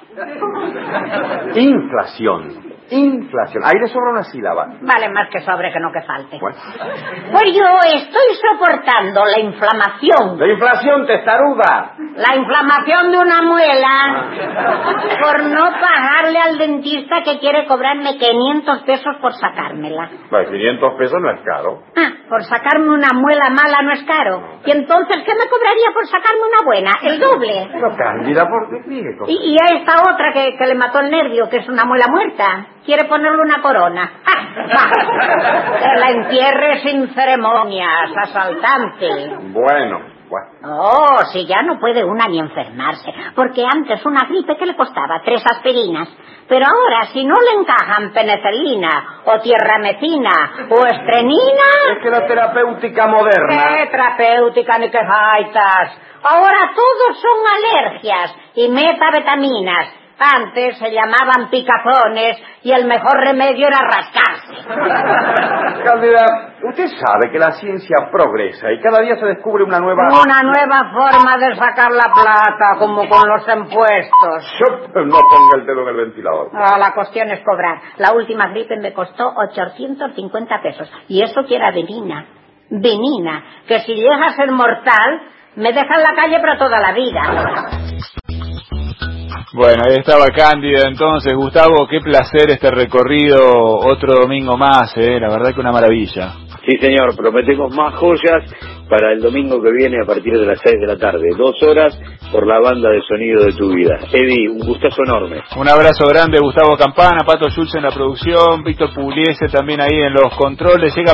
Inflación. Inflación. Ahí le sobra una sílaba. Vale más que sobre que no que falte. Bueno. Pues yo estoy soportando la inflamación. La inflación, testaruda. La inflamación de una muela por no pagarle al dentista que quiere cobrarme quinientos pesos por sacármela. Bueno, quinientos pesos no es caro. Ah, por sacarme una muela mala no es caro. ¿Y entonces qué me cobraría por sacarme una buena? El doble. Pero Cándida, ¿por qué sigue con... Y, y a esta otra que, que le mató el nervio, que es una muela muerta, quiere ponerle una corona. ¡Ah! Que la entierre sin ceremonias, asaltante. Bueno, bueno. Oh, si ya no puede una ni enfermarse, porque antes una gripe que le costaba tres aspirinas, pero ahora si no le encajan penicilina o tierramecina o estrenina... Es que la terapéutica moderna... ¿Qué terapéutica ni qué jaitas? Ahora todos son alergias y metavitaminas. Antes se llamaban picazones y el mejor remedio era rascarse. Cándida, usted sabe que la ciencia progresa y cada día se descubre una nueva... Una nueva forma de sacar la plata, como con los impuestos. Yo no ponga el dedo en el ventilador. Ah, la cuestión es cobrar. La última gripe me costó ochocientos cincuenta pesos. Y eso que era venina. Venina. Que si llega a ser mortal, me deja en la calle para toda la vida. Bueno, ahí estaba Cándida entonces. Gustavo, qué placer este recorrido otro domingo más, ¿eh? La verdad que una maravilla. Sí, señor, prometemos más joyas para el domingo que viene a partir de las seis de la tarde. Dos horas por la banda de sonido de tu vida. Eddie, un gustazo enorme. Un abrazo grande, Gustavo Campana, Pato Schultz en la producción, Víctor Pugliese también ahí en los controles. Llega